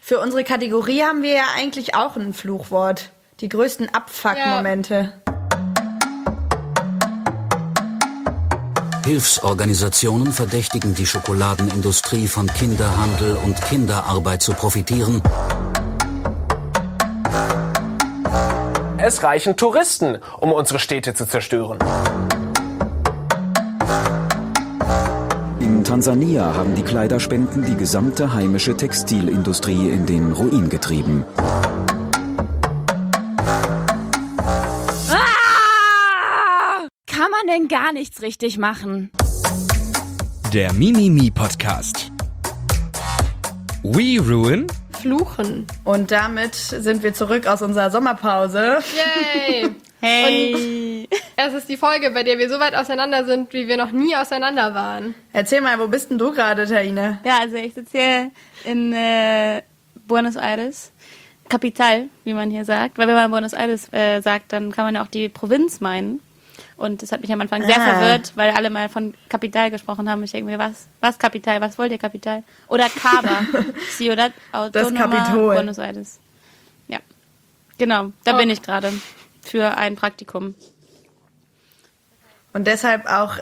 Für unsere Kategorie haben wir ja eigentlich auch ein Fluchwort. Die größten Abfuck-Momente. Hilfsorganisationen verdächtigen die Schokoladenindustrie von Kinderhandel und Kinderarbeit zu profitieren. Es reichen Touristen, um unsere Städte zu zerstören. In Tansania haben die Kleiderspenden die gesamte heimische Textilindustrie in den Ruin getrieben. Kann man denn gar nichts richtig machen? Der Mimimi-Podcast. We ruin. Fluchen. Und damit sind wir zurück aus unserer Sommerpause. Yay! Hey! Und es ist die Folge, bei der wir so weit auseinander sind, wie wir noch nie auseinander waren. Erzähl mal, wo bist denn du gerade, Taine? Ja, also ich sitze hier in Buenos Aires. Kapital, wie man hier sagt. Weil wenn man Buenos Aires sagt, dann kann man ja auch die Provinz meinen. Und das hat mich am Anfang sehr verwirrt, weil alle mal von Kapital gesprochen haben. Ich denke mir, was Kapital? Was wollt ihr Kapital? Oder Cava. Ciudad Autónoma Buenos Aires. Ja, genau. Da bin ich gerade für ein Praktikum. Und deshalb auch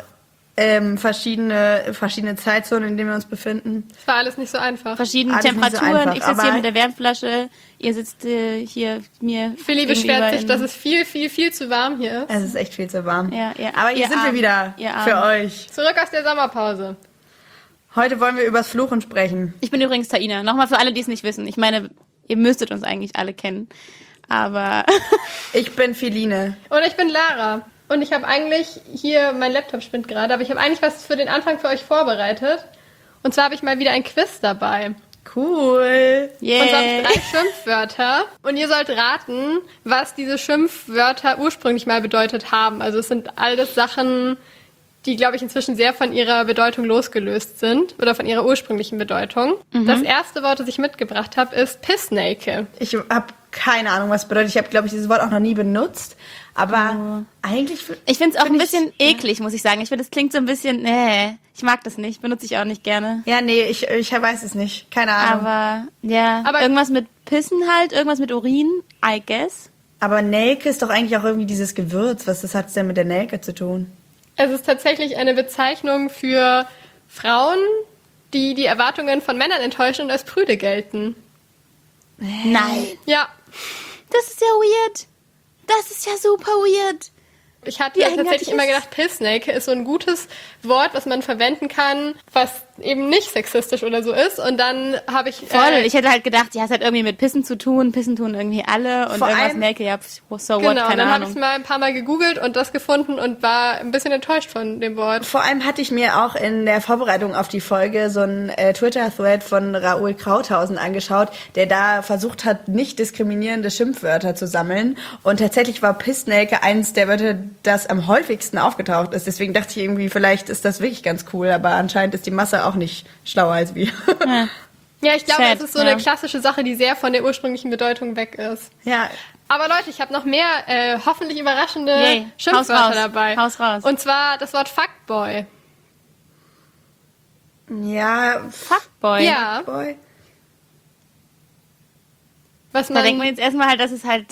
verschiedene Zeitzonen, in denen wir uns befinden. Das war alles nicht so einfach. Verschiedene Alles nicht so Temperaturen. einfach, Ich sitze hier aber- mit der Wärmflasche. Ihr sitzt hier mir Philly beschwert sich, dass es viel, viel, viel zu warm hier ist. Es ist echt viel zu warm. Ja, Aber hier sind wir wieder für euch. Zurück aus der Sommerpause. Heute wollen wir übers Fluchen sprechen. Ich bin übrigens Taina. Nochmal für alle, die es nicht wissen. Ich meine, ihr müsstet uns eigentlich alle kennen. Aber Ich bin Feline. Und ich bin Lara. Und ich habe eigentlich hier, mein Laptop spinnt gerade, aber ich habe eigentlich was für den Anfang für euch vorbereitet. Und zwar habe ich mal wieder ein Quiz dabei. Cool. yeah. Und so habe ich 3 Schimpfwörter. Und ihr sollt raten, was diese Schimpfwörter ursprünglich mal bedeutet haben. Also es sind alles Sachen, die, glaube ich, inzwischen sehr von ihrer Bedeutung losgelöst sind. Oder von ihrer ursprünglichen Bedeutung. Das erste Wort, das ich mitgebracht habe, ist Pissnake. Ich habe keine Ahnung, was es bedeutet. Ich habe, glaube ich, dieses Wort auch noch nie benutzt. Aber eigentlich... Ich finde es auch find ein bisschen eklig, muss ich sagen. Ich finde, es klingt so ein bisschen, ich mag das nicht. Benutze ich auch nicht gerne. Ja, nee, ich weiß es nicht. Keine Ahnung. Aber, ja, Aber- irgendwas mit Pissen halt, irgendwas mit Urin, I guess. Aber Nelke ist doch eigentlich auch irgendwie dieses Gewürz. Was hat's denn mit der Nelke zu tun? Es ist tatsächlich eine Bezeichnung für Frauen, die die Erwartungen von Männern enttäuschen und als prüde gelten. Nein. Ja, Das ist ja weird. Das ist ja super weird. ich hatte Wie eigenartig tatsächlich immer ist- gedacht, Pissnake ist so ein gutes Wort, was man verwenden kann, was eben nicht sexistisch oder so ist. Und dann habe ich... Voll. Ich hätte halt gedacht, ja, es hat irgendwie mit Pissen zu tun. Pissen tun irgendwie alle. Und Vor irgendwas allem- Nelke, ja, so what, Genau, und keine dann habe ich es Ahnung. mal ein paar Mal gegoogelt und das gefunden und war ein bisschen enttäuscht von dem Wort. Vor allem hatte ich mir auch in der Vorbereitung auf die Folge so einen Twitter-Thread von Raoul Krauthausen angeschaut, der da versucht hat, nicht diskriminierende Schimpfwörter zu sammeln. Und tatsächlich war Pissnake eins der Wörter, das am häufigsten aufgetaucht ist. Deswegen dachte ich irgendwie, vielleicht ist das wirklich ganz cool. Aber anscheinend ist die Masse auch nicht schlauer als wir. Ja, ich glaube, Sad, es ist so ja. eine klassische Sache, die sehr von der ursprünglichen Bedeutung weg ist. Ja, Aber Leute, ich habe noch mehr hoffentlich überraschende Yay. Schimpfwörter Haus raus. dabei. Haus raus. Und zwar das Wort Fuckboy. ja, Fuckboy. Ja, Boy. was Da man... denkt man jetzt erstmal halt, dass es halt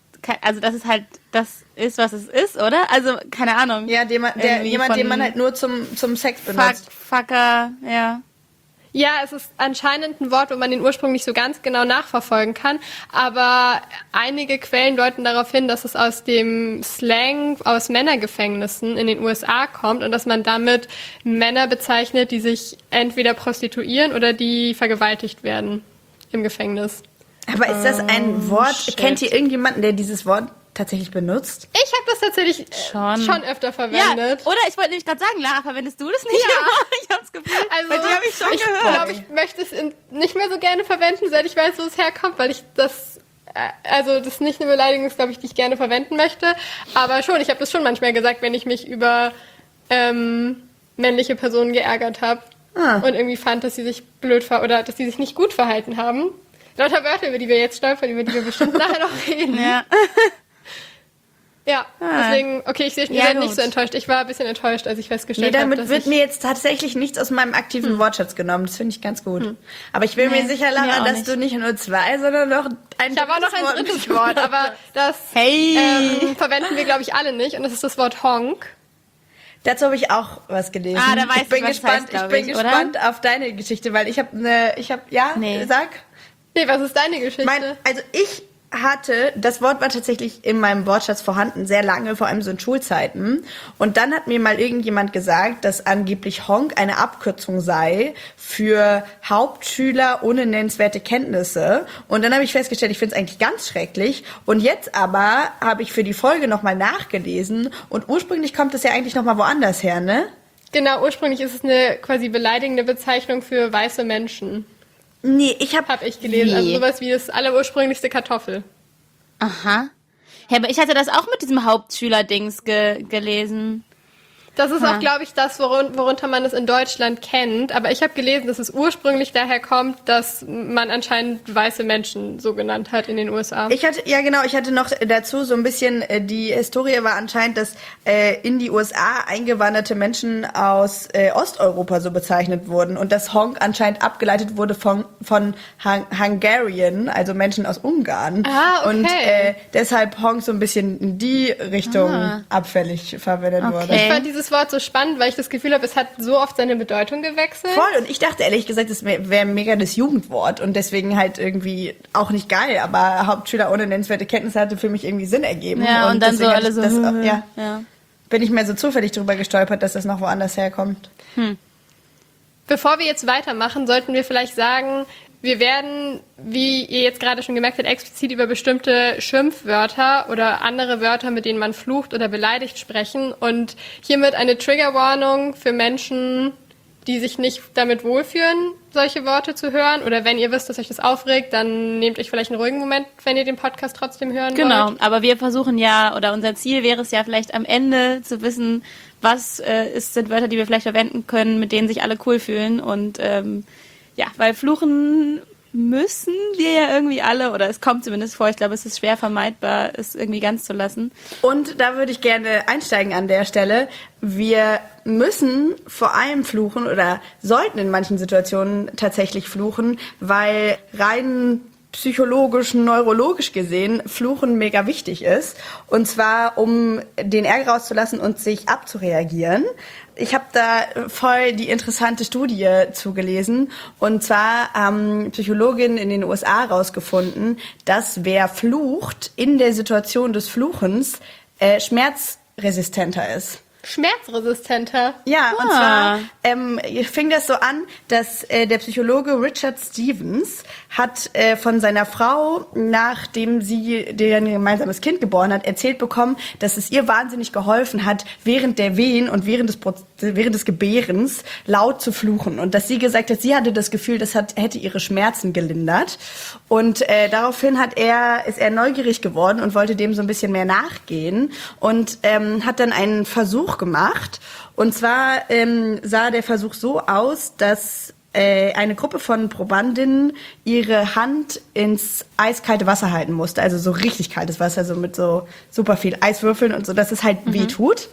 das ist, was es ist, oder? Also, keine Ahnung. Ja, Irgendwie jemand, den von man halt nur zum Sex Fuck, benutzt. Fucker, ja. Ja, es ist anscheinend ein Wort, wo man den Ursprung nicht so ganz genau nachverfolgen kann, aber einige Quellen deuten darauf hin, dass es aus dem Slang aus Männergefängnissen in den USA kommt und dass man damit Männer bezeichnet, die sich entweder prostituieren oder die vergewaltigt werden im Gefängnis. Aber ist das ein Wort? shit. Kennt ihr irgendjemanden, der dieses Wort tatsächlich benutzt? Ich habe das tatsächlich schon öfter Ja, verwendet. oder ich wollte nämlich gerade sagen, Lara, verwendest du das nicht? Ja. Ich hab's Gefühl, Also, bei dir habe ich schon gehört. glaube, ich möchte es nicht mehr so gerne verwenden, seit ich weiß, wo es herkommt, weil ich das, also das nicht eine Beleidigung ist, glaube ich, die ich gerne verwenden möchte. Aber schon, ich habe das schon manchmal gesagt, wenn ich mich über männliche Personen geärgert habe und irgendwie fand, dass sie sich blöd oder dass sie sich nicht gut verhalten haben. Lauter Wörter, über die wir jetzt stolpern, über die wir bestimmt nachher noch reden. Ja. Ja, deswegen, okay, ich sehe, ihr seid nicht gut. so enttäuscht. Ich war ein bisschen enttäuscht, als ich festgestellt habe, damit wird mir jetzt tatsächlich nichts aus meinem aktiven Wortschatz genommen. Das finde ich ganz gut. Aber ich bin mir sicher, mir Lara, auch dass nicht. du nicht nur 2, sondern noch ein Ich habe auch noch ein drittes Wort, aber das verwenden wir, glaube ich, alle nicht. Und das ist das Wort Honk. Dazu habe ich auch was gelesen. Ah, da weiß ich bin ich, was gespannt, das heißt, ich bin glaub ich, gespannt auf deine Geschichte, weil ich habe Nee. sag. Nee, was ist deine Geschichte? Ich hatte, das Wort war tatsächlich in meinem Wortschatz vorhanden, sehr lange, vor allem so in Schulzeiten. Und dann hat mir mal irgendjemand gesagt, dass angeblich Honk eine Abkürzung sei für Hauptschüler ohne nennenswerte Kenntnisse. Und dann habe ich festgestellt, ich finde es eigentlich ganz schrecklich. Und jetzt aber habe ich für die Folge nochmal nachgelesen. Und ursprünglich kommt es ja eigentlich nochmal woanders her, ne? Genau, ursprünglich ist es eine quasi beleidigende Bezeichnung für weiße Menschen. Nee, Hab ich gelesen. Also sowas wie das allerursprünglichste Kartoffel. Aha. Ja, aber ich hatte das auch mit diesem Hauptschüler-Dings gelesen. Das ist auch, glaube ich, das, worunter man es in Deutschland kennt. Aber ich habe gelesen, dass es ursprünglich daher kommt, dass man anscheinend weiße Menschen so genannt hat in den USA. Ich hatte noch dazu so ein bisschen, die Historie war anscheinend, dass in die USA eingewanderte Menschen aus Osteuropa so bezeichnet wurden und dass Honk anscheinend abgeleitet wurde von Hungarian, also Menschen aus Ungarn. Ah, okay. Und deshalb Honk so ein bisschen in die Richtung abfällig verwendet wurde. Ich fand dieses Wort so spannend, weil ich das Gefühl habe, es hat so oft seine Bedeutung gewechselt. Voll, und ich dachte ehrlich gesagt, das wäre mega das Jugendwort und deswegen halt irgendwie auch nicht geil, aber Hauptschüler ohne nennenswerte Kenntnisse hatte für mich irgendwie Sinn ergeben. Ja, und dann so alle so, ja. ja. Bin ich mir so zufällig drüber gestolpert, dass das noch woanders herkommt. Bevor wir jetzt weitermachen, sollten wir vielleicht sagen, wir werden, wie ihr jetzt gerade schon gemerkt habt, explizit über bestimmte Schimpfwörter oder andere Wörter, mit denen man flucht oder beleidigt, sprechen. Und hiermit eine Triggerwarnung für Menschen, die sich nicht damit wohlfühlen, solche Worte zu hören. Oder wenn ihr wisst, dass euch das aufregt, dann nehmt euch vielleicht einen ruhigen Moment, wenn ihr den Podcast trotzdem hören Genau, wollt. aber wir versuchen ja, oder unser Ziel wäre es ja vielleicht am Ende zu wissen, was sind Wörter, die wir vielleicht verwenden können, mit denen sich alle cool fühlen. Und ja, weil fluchen müssen wir ja irgendwie alle, oder es kommt zumindest vor, ich glaube, es ist schwer vermeidbar, es irgendwie ganz zu lassen. Und da würde ich gerne einsteigen an der Stelle. Wir müssen vor allem fluchen oder sollten in manchen Situationen tatsächlich fluchen, weil rein psychologisch, neurologisch gesehen Fluchen mega wichtig ist. Und zwar, um den Ärger rauszulassen und sich abzureagieren. Ich habe da voll die interessante Studie zugelesen. Und zwar haben Psychologinnen in den USA herausgefunden, dass wer flucht in der Situation des Fluchens schmerzresistenter ist. Schmerzresistenter. Ja, und zwar fing das so an, dass der Psychologe Richard Stevens hat von seiner Frau, nachdem sie deren gemeinsames Kind geboren hat, erzählt bekommen, dass es ihr wahnsinnig geholfen hat, während der Wehen und während des Gebärens laut zu fluchen. Und dass sie gesagt hat, sie hatte das Gefühl, das hätte ihre Schmerzen gelindert. Und daraufhin ist er neugierig geworden und wollte dem so ein bisschen mehr nachgehen und hat dann einen Versuch gemacht. Und zwar sah der Versuch so aus, dass eine Gruppe von Probandinnen ihre Hand ins eiskalte Wasser halten musste. Also so richtig kaltes Wasser, so mit so super viel Eiswürfeln und so, dass es halt weh tut.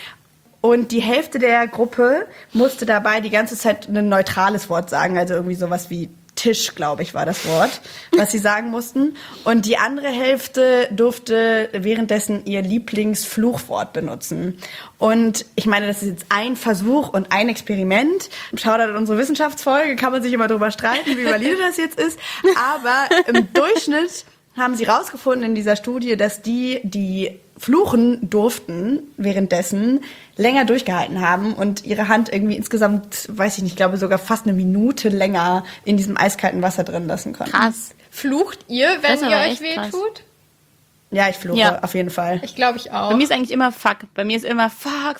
Und die Hälfte der Gruppe musste dabei die ganze Zeit ein neutrales Wort sagen, also irgendwie sowas wie Tisch, glaube ich, war das Wort, was sie sagen mussten. Und die andere Hälfte durfte währenddessen ihr Lieblingsfluchwort benutzen. Und ich meine, das ist jetzt ein Versuch und ein Experiment. Schaut an unsere Wissenschaftsfolge, kann man sich immer drüber streiten, wie valide das jetzt ist. Aber im Durchschnitt haben sie rausgefunden in dieser Studie, dass die fluchen durften währenddessen, länger durchgehalten haben und ihre Hand irgendwie insgesamt, weiß ich nicht, glaube sogar fast eine Minute länger in diesem eiskalten Wasser drin lassen konnten. Krass. Flucht ihr, wenn Das ist ihr aber euch echt weh krass. tut? Ja, ich fluche, Ja. auf jeden Fall. Ich glaube, ich auch. Bei mir ist eigentlich immer fuck. Bei mir ist immer fuck.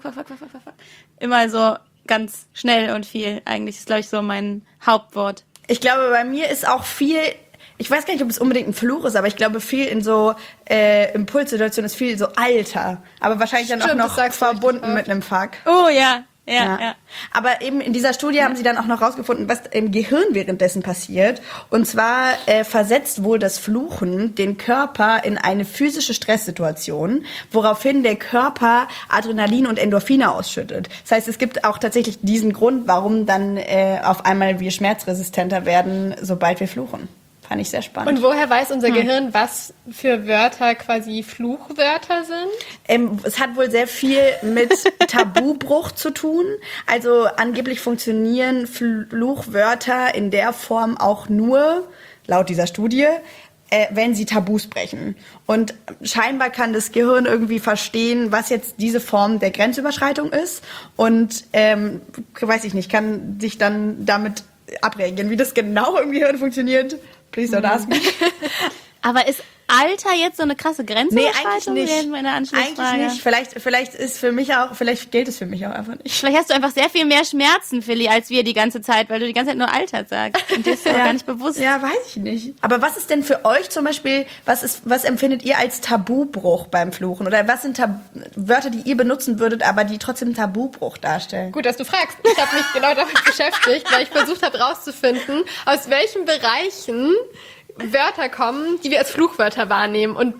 Immer so ganz schnell und viel. Eigentlich ist, glaube ich, so mein Hauptwort. Ich glaube, bei mir ist auch viel, ich weiß gar nicht, ob es unbedingt ein Fluch ist, aber ich glaube, viel in so Impulssituationen ist viel so Alter. Aber wahrscheinlich dann Stimmt, auch das noch sagst du verbunden richtig mit einem Fuck. Oh ja. Ja. Aber eben in dieser Studie haben sie dann auch noch rausgefunden, was im Gehirn währenddessen passiert. Und zwar versetzt wohl das Fluchen den Körper in eine physische Stresssituation, woraufhin der Körper Adrenalin und Endorphine ausschüttet. Das heißt, es gibt auch tatsächlich diesen Grund, warum dann auf einmal wir schmerzresistenter werden, sobald wir fluchen. Fand ich sehr spannend. Und woher weiß unser Gehirn, was für Wörter quasi Fluchwörter sind? Es hat wohl sehr viel mit Tabubruch zu tun. Also angeblich funktionieren Fluchwörter in der Form auch nur, laut dieser Studie, wenn sie Tabus brechen. Und scheinbar kann das Gehirn irgendwie verstehen, was jetzt diese Form der Grenzüberschreitung ist. Und, weiß ich nicht, kann sich dann damit abreagieren. Wie das genau im Gehirn funktioniert, please don't ask me. Aber ist Alter jetzt so eine krasse Grenzüberschreitung? Nee, eigentlich nicht. Meine Anschlussfrage. Eigentlich nicht. Vielleicht ist für mich auch, vielleicht gilt es für mich auch einfach nicht. Vielleicht hast du einfach sehr viel mehr Schmerzen, Philly, als wir die ganze Zeit, weil du die ganze Zeit nur Alter sagst. Und dir ist das gar nicht bewusst. Ja, weiß ich nicht. Aber was ist denn für euch zum Beispiel, was empfindet ihr als Tabubruch beim Fluchen? Oder was sind Wörter, die ihr benutzen würdet, aber die trotzdem einen Tabubruch darstellen? Gut, dass du fragst. Ich habe mich genau damit beschäftigt, weil ich versucht habe rauszufinden, aus welchen Bereichen Wörter kommen, die wir als Fluchwörter wahrnehmen und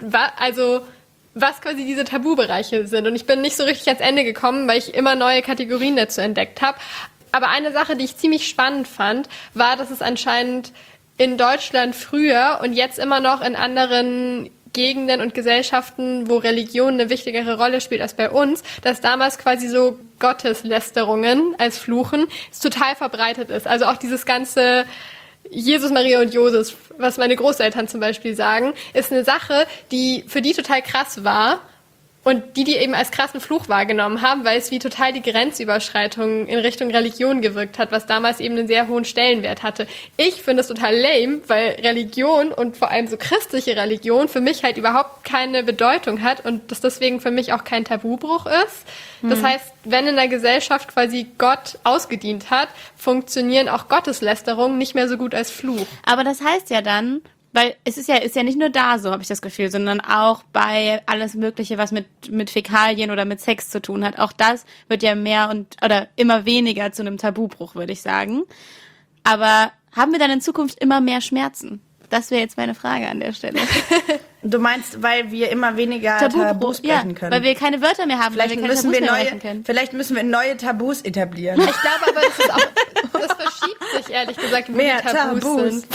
was quasi diese Tabubereiche sind. Und ich bin nicht so richtig ans Ende gekommen, weil ich immer neue Kategorien dazu entdeckt habe. Aber eine Sache, die ich ziemlich spannend fand, war, dass es anscheinend in Deutschland früher und jetzt immer noch in anderen Gegenden und Gesellschaften, wo Religion eine wichtigere Rolle spielt als bei uns, dass damals quasi so Gotteslästerungen als Fluchen total verbreitet ist. Also auch dieses ganze Jesus, Maria und Josef, was meine Großeltern zum Beispiel sagen, ist eine Sache, die für die total krass war und die eben als krassen Fluch wahrgenommen haben, weil es wie total die Grenzüberschreitung in Richtung Religion gewirkt hat, was damals eben einen sehr hohen Stellenwert hatte. Ich finde es total lame, weil Religion und vor allem so christliche Religion für mich halt überhaupt keine Bedeutung hat und das deswegen für mich auch kein Tabubruch ist. Das heißt, wenn in der Gesellschaft quasi Gott ausgedient hat, funktionieren auch Gotteslästerungen nicht mehr so gut als Fluch. Aber das heißt ja dann, weil es ist ja nicht nur da so, habe ich das Gefühl, sondern auch bei alles Mögliche, was mit Fäkalien oder mit Sex zu tun hat. Auch das wird ja mehr oder immer weniger zu einem Tabubruch, würde ich sagen. Aber haben wir dann in Zukunft immer mehr Schmerzen? Das wäre jetzt meine Frage an der Stelle. Du meinst, weil wir immer weniger Tabus brechen können? Weil wir keine Wörter mehr haben, weil wir keine Tabus mehr brechen können. Vielleicht müssen wir neue Tabus etablieren. Ich glaube aber, das verschiebt sich ehrlich gesagt, wo mehr die Tabus sind.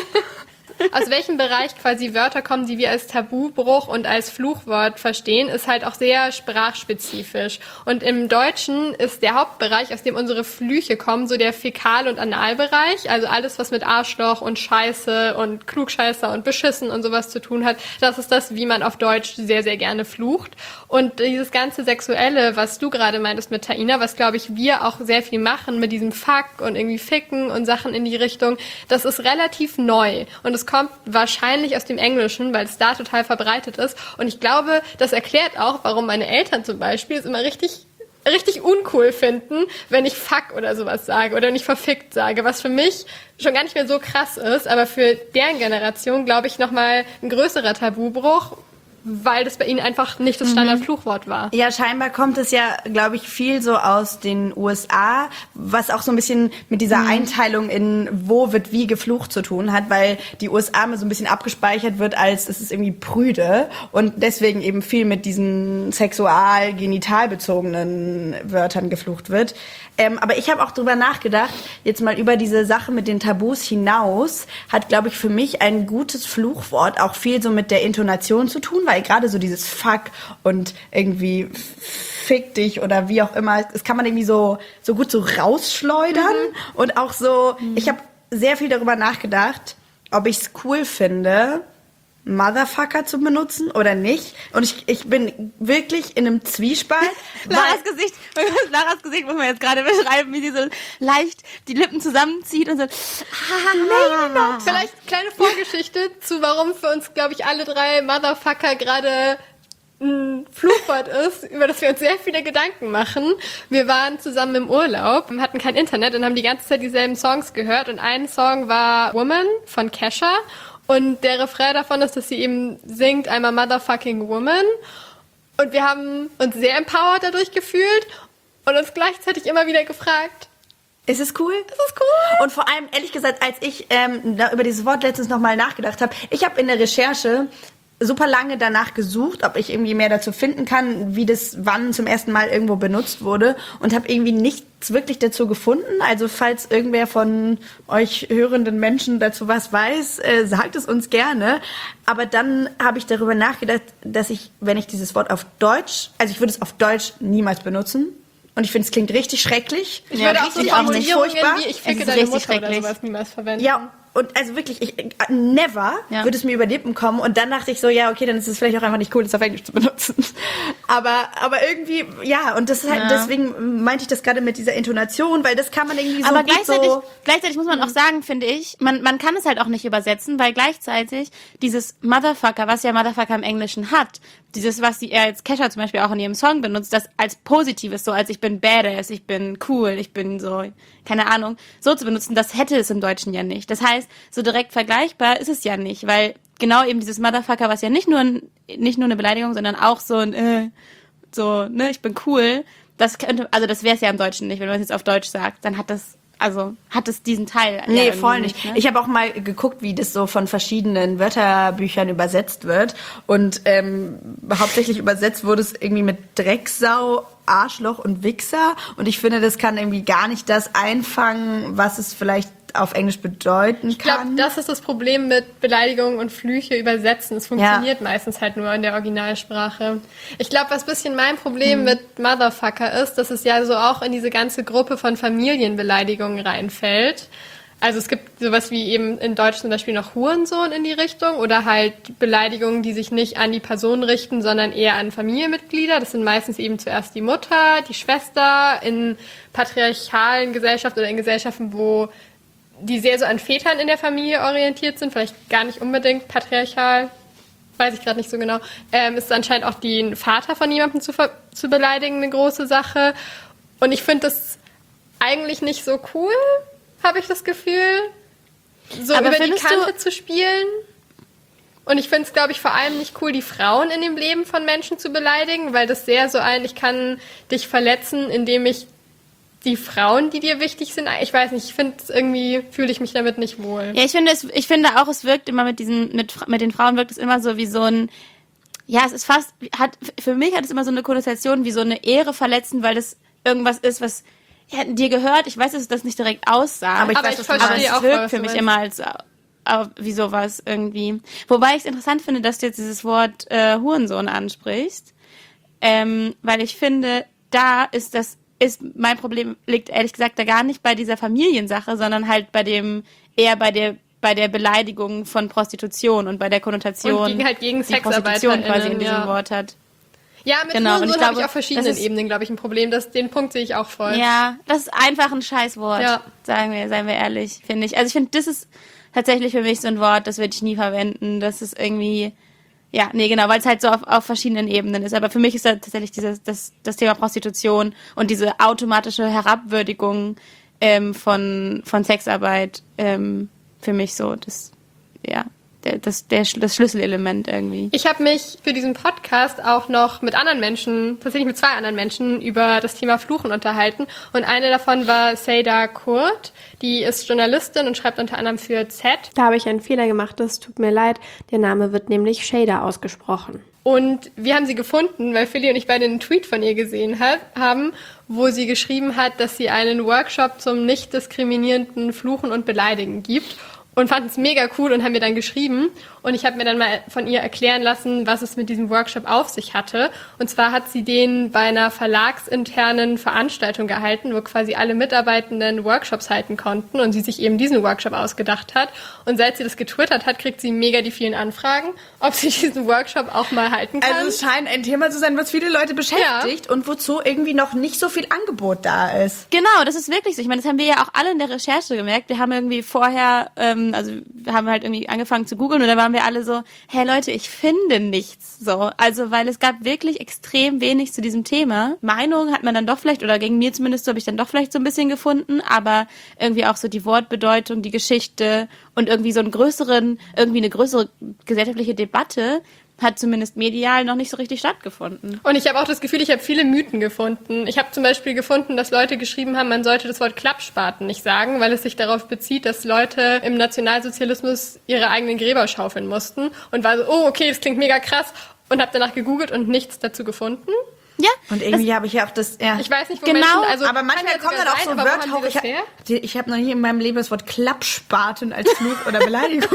Aus welchem Bereich quasi Wörter kommen, die wir als Tabubruch und als Fluchwort verstehen, ist halt auch sehr sprachspezifisch. Und im Deutschen ist der Hauptbereich, aus dem unsere Flüche kommen, so der Fäkal- und Analbereich. Also alles, was mit Arschloch und Scheiße und Klugscheißer und Beschissen und sowas zu tun hat. Das ist das, wie man auf Deutsch sehr, sehr gerne flucht. Und dieses ganze Sexuelle, was du gerade meintest mit Taina, was, glaube ich, wir auch sehr viel machen mit diesem Fuck und irgendwie Ficken und Sachen in die Richtung, das ist relativ neu. Und es kommt wahrscheinlich aus dem Englischen, weil es da total verbreitet ist. Und ich glaube, das erklärt auch, warum meine Eltern zum Beispiel es immer richtig uncool finden, wenn ich fuck oder sowas sage oder wenn ich verfickt sage, was für mich schon gar nicht mehr so krass ist, aber für deren Generation, glaube ich, nochmal ein größerer Tabubruch, weil das bei ihnen einfach nicht das Standardfluchwort war. Ja, scheinbar kommt es ja, glaube ich, viel so aus den USA, was auch so ein bisschen mit dieser Einteilung in wo wird wie geflucht zu tun hat, weil die USA immer so ein bisschen abgespeichert wird als es ist irgendwie prüde und deswegen eben viel mit diesen sexual-genitalbezogenen Wörtern geflucht wird. Aber ich habe auch drüber nachgedacht, jetzt mal über diese Sache mit den Tabus hinaus, hat, glaube ich, für mich ein gutes Fluchwort auch viel so mit der Intonation zu tun, weil gerade so dieses Fuck und irgendwie fick dich oder wie auch immer, das kann man irgendwie so gut so rausschleudern und auch so, ich habe sehr viel darüber nachgedacht, ob ich es cool finde, Motherfucker zu benutzen oder nicht. Und ich bin wirklich in einem Zwiespalt. Laras Gesicht muss man jetzt gerade beschreiben, wie sie so leicht die Lippen zusammenzieht und so. Vielleicht kleine Vorgeschichte zu, warum für uns, glaube ich, alle drei Motherfucker gerade ein Fluchwort ist, über das wir uns sehr viele Gedanken machen. Wir waren zusammen im Urlaub, hatten kein Internet und haben die ganze Zeit dieselben Songs gehört. Und ein Song war Woman von Kesha. Und der Refrain davon ist, dass sie eben singt, I'm a motherfucking woman. Und wir haben uns sehr empowered dadurch gefühlt. und uns gleichzeitig immer wieder gefragt. Ist es cool? Ist es cool? Und vor allem, ehrlich gesagt, als ich über dieses Wort letztens nochmal nachgedacht habe, ich habe in der Recherche super lange danach gesucht, ob ich irgendwie mehr dazu finden kann, wie das wann zum ersten Mal irgendwo benutzt wurde und habe irgendwie nichts wirklich dazu gefunden. Also falls irgendwer von euch hörenden Menschen dazu was weiß, sagt es uns gerne. Aber dann habe ich darüber nachgedacht, dass ich, wenn ich dieses Wort auf Deutsch, also ich würde es auf Deutsch niemals benutzen. Und ich finde, es klingt richtig schrecklich. Ich würde auch so Formulierungen wie ich ficke deine Mutter oder schrecklich. sowas niemals verwenden. Ja, und also wirklich, never würde es mir über Lippen kommen. Und dann dachte ich so, ja, okay, dann ist es vielleicht auch einfach nicht cool, das auf Englisch zu benutzen. Aber irgendwie, ja, und das ist halt, deswegen meinte ich das gerade mit dieser Intonation, weil das kann man irgendwie so aber gut gleichzeitig muss man auch sagen, finde ich, man kann es halt auch nicht übersetzen, weil gleichzeitig dieses Motherfucker, was ja Motherfucker im Englischen hat, dieses, was er als Kesha zum Beispiel auch in ihrem Song benutzt, das als Positives, so als ich bin badass, ich bin cool, ich bin so, keine Ahnung, so zu benutzen, das hätte es im Deutschen ja nicht. Das heißt, so direkt vergleichbar ist es ja nicht, weil genau eben dieses Motherfucker, was ja nicht nur eine Beleidigung, sondern auch so ein, ich bin cool, das könnte, also das wäre es ja im Deutschen nicht, wenn man es jetzt auf Deutsch sagt, dann hat es diesen Teil. Nee, ja voll nicht. Ne? Ich habe auch mal geguckt, wie das so von verschiedenen Wörterbüchern übersetzt wird. Und hauptsächlich übersetzt wurde es irgendwie mit Drecksau, Arschloch und Wichser. Und ich finde, das kann irgendwie gar nicht das einfangen, was es vielleicht auf Englisch bedeuten kann. Ich glaube, das ist das Problem mit Beleidigungen und Flüche übersetzen. Es funktioniert meistens halt nur in der Originalsprache. Ich glaube, was ein bisschen mein Problem mit Motherfucker ist, dass es ja so auch in diese ganze Gruppe von Familienbeleidigungen reinfällt. Also es gibt sowas wie eben in Deutsch zum Beispiel noch Hurensohn in die Richtung oder halt Beleidigungen, die sich nicht an die Person richten, sondern eher an Familienmitglieder. Das sind meistens eben zuerst die Mutter, die Schwester, in patriarchalen Gesellschaften oder in Gesellschaften, wo die sehr so an Vätern in der Familie orientiert sind, vielleicht gar nicht unbedingt patriarchal, weiß ich gerade nicht so genau, ist anscheinend auch den Vater von jemandem zu beleidigen eine große Sache. Und ich finde das eigentlich nicht so cool, habe ich das Gefühl, so aber über die Kante zu spielen. Und ich finde es, glaube ich, vor allem nicht cool, die Frauen in dem Leben von Menschen zu beleidigen, weil das sehr so ich kann dich verletzen, indem ich die Frauen, die dir wichtig sind, ich weiß nicht, ich finde irgendwie, fühle ich mich damit nicht wohl. Ja, ich finde auch, es wirkt immer mit den Frauen wirkt es immer so wie so ein, ja, es ist fast, für mich hat es immer so eine Konnotation wie so eine Ehre verletzen, weil das irgendwas ist, was dir gehört. Ich weiß, dass es das nicht direkt aussah. Aber ich verstehe auch, es wirkt für mich immer als wie sowas irgendwie. Wobei ich es interessant finde, dass du jetzt dieses Wort Hurensohn ansprichst, weil ich finde, mein Problem liegt ehrlich gesagt da gar nicht bei dieser Familiensache, sondern halt eher bei der Beleidigung von Prostitution und bei der Konnotation, und gegen die Prostitution quasi in diesem Wort hat. Ja, mit Hurensohn habe ich auf verschiedenen Ebenen, glaube ich, ein Problem. Den Punkt sehe ich auch voll. Ja, das ist einfach ein Scheißwort, seien wir ehrlich, finde ich. Also ich finde, das ist tatsächlich für mich so ein Wort, das würde ich nie verwenden. Das ist irgendwie, ja, nee, genau, weil es halt so auf verschiedenen Ebenen ist. Aber für mich ist da tatsächlich das Thema Prostitution und diese automatische Herabwürdigung von Sexarbeit für mich so das Schlüsselelement irgendwie. Ich habe mich für diesen Podcast auch noch mit anderen Menschen, tatsächlich mit 2 anderen Menschen, über das Thema Fluchen unterhalten. Und eine davon war Seda Kurt. Die ist Journalistin und schreibt unter anderem für Z. Da habe ich einen Fehler gemacht, das tut mir leid. Der Name wird nämlich Shader ausgesprochen. Und wir haben sie gefunden, weil Philly und ich beide einen Tweet von ihr gesehen haben, wo sie geschrieben hat, dass sie einen Workshop zum nicht diskriminierenden Fluchen und Beleidigen gibt. Und fanden es mega cool und haben mir dann geschrieben. Und ich habe mir dann mal von ihr erklären lassen, was es mit diesem Workshop auf sich hatte. Und zwar hat sie den bei einer verlagsinternen Veranstaltung gehalten, wo quasi alle Mitarbeitenden Workshops halten konnten und sie sich eben diesen Workshop ausgedacht hat. Und seit sie das getwittert hat, kriegt sie mega die vielen Anfragen, ob sie diesen Workshop auch mal halten kann. Also es scheint ein Thema zu sein, was viele Leute beschäftigt und wozu irgendwie noch nicht so viel Angebot da ist. Genau, das ist wirklich so. Ich meine, das haben wir ja auch alle in der Recherche gemerkt. Wir haben irgendwie vorher, wir haben halt irgendwie angefangen zu googeln und da waren wir alle so, hey Leute, ich finde nichts. So, also weil es gab wirklich extrem wenig zu diesem Thema. Meinung hat man dann doch vielleicht, oder gegen mir zumindest, so habe ich dann doch vielleicht so ein bisschen gefunden, aber irgendwie auch so die Wortbedeutung, die Geschichte und irgendwie eine größere gesellschaftliche Debatte hat zumindest medial noch nicht so richtig stattgefunden. Und ich habe auch das Gefühl, ich habe viele Mythen gefunden. Ich habe zum Beispiel gefunden, dass Leute geschrieben haben, man sollte das Wort Klappspaten nicht sagen, weil es sich darauf bezieht, dass Leute im Nationalsozialismus ihre eigenen Gräber schaufeln mussten. Und war so, oh, okay, das klingt mega krass. Und habe danach gegoogelt und nichts dazu gefunden. Ja. Und irgendwie habe ich ja auch das, Ich weiß nicht, wo Genau, Menschen, also aber manchmal kommen dann auch so Wörter hoch. Ich habe noch nie in meinem Leben das Wort Klappspaten als Fluch oder Beleidigung.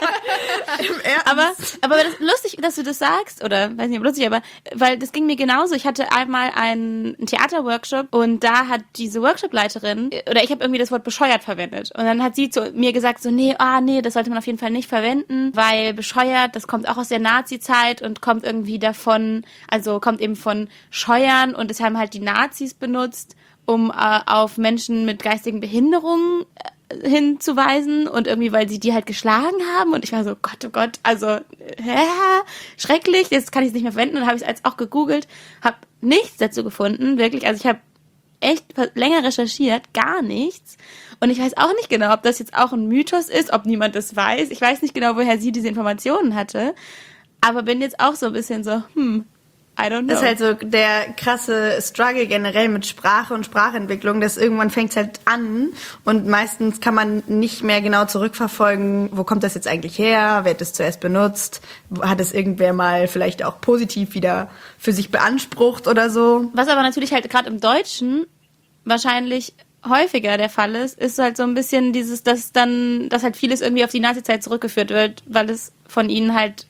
Aber das ist lustig, dass du das sagst, oder weiß nicht, ob lustig, aber weil das ging mir genauso. Ich hatte einmal einen Theaterworkshop und da hat diese Workshopleiterin, oder ich habe irgendwie das Wort bescheuert verwendet. Und dann hat sie zu mir gesagt, so, nee, das sollte man auf jeden Fall nicht verwenden, weil bescheuert, das kommt auch aus der Nazi-Zeit und kommt irgendwie davon, also kommt eben von Scheuern, und das haben halt die Nazis benutzt, um auf Menschen mit geistigen Behinderungen hinzuweisen, und irgendwie, weil sie die halt geschlagen haben, und ich war so, Gott, oh Gott, also schrecklich, jetzt kann ich es nicht mehr verwenden, und dann habe ich es auch gegoogelt, habe nichts dazu gefunden, wirklich, also ich habe echt länger recherchiert, gar nichts, und ich weiß auch nicht genau, ob das jetzt auch ein Mythos ist, ob niemand das weiß, ich weiß nicht genau, woher sie diese Informationen hatte, aber bin jetzt auch so ein bisschen so, I don't know. Das ist halt so der krasse Struggle generell mit Sprache und Sprachentwicklung, dass irgendwann fängt es halt an und meistens kann man nicht mehr genau zurückverfolgen, wo kommt das jetzt eigentlich her, wer hat es zuerst benutzt, hat es irgendwer mal vielleicht auch positiv wieder für sich beansprucht oder so. Was aber natürlich halt gerade im Deutschen wahrscheinlich häufiger der Fall ist halt so ein bisschen dieses, dass halt vieles irgendwie auf die Nazizeit zurückgeführt wird, weil es von ihnen halt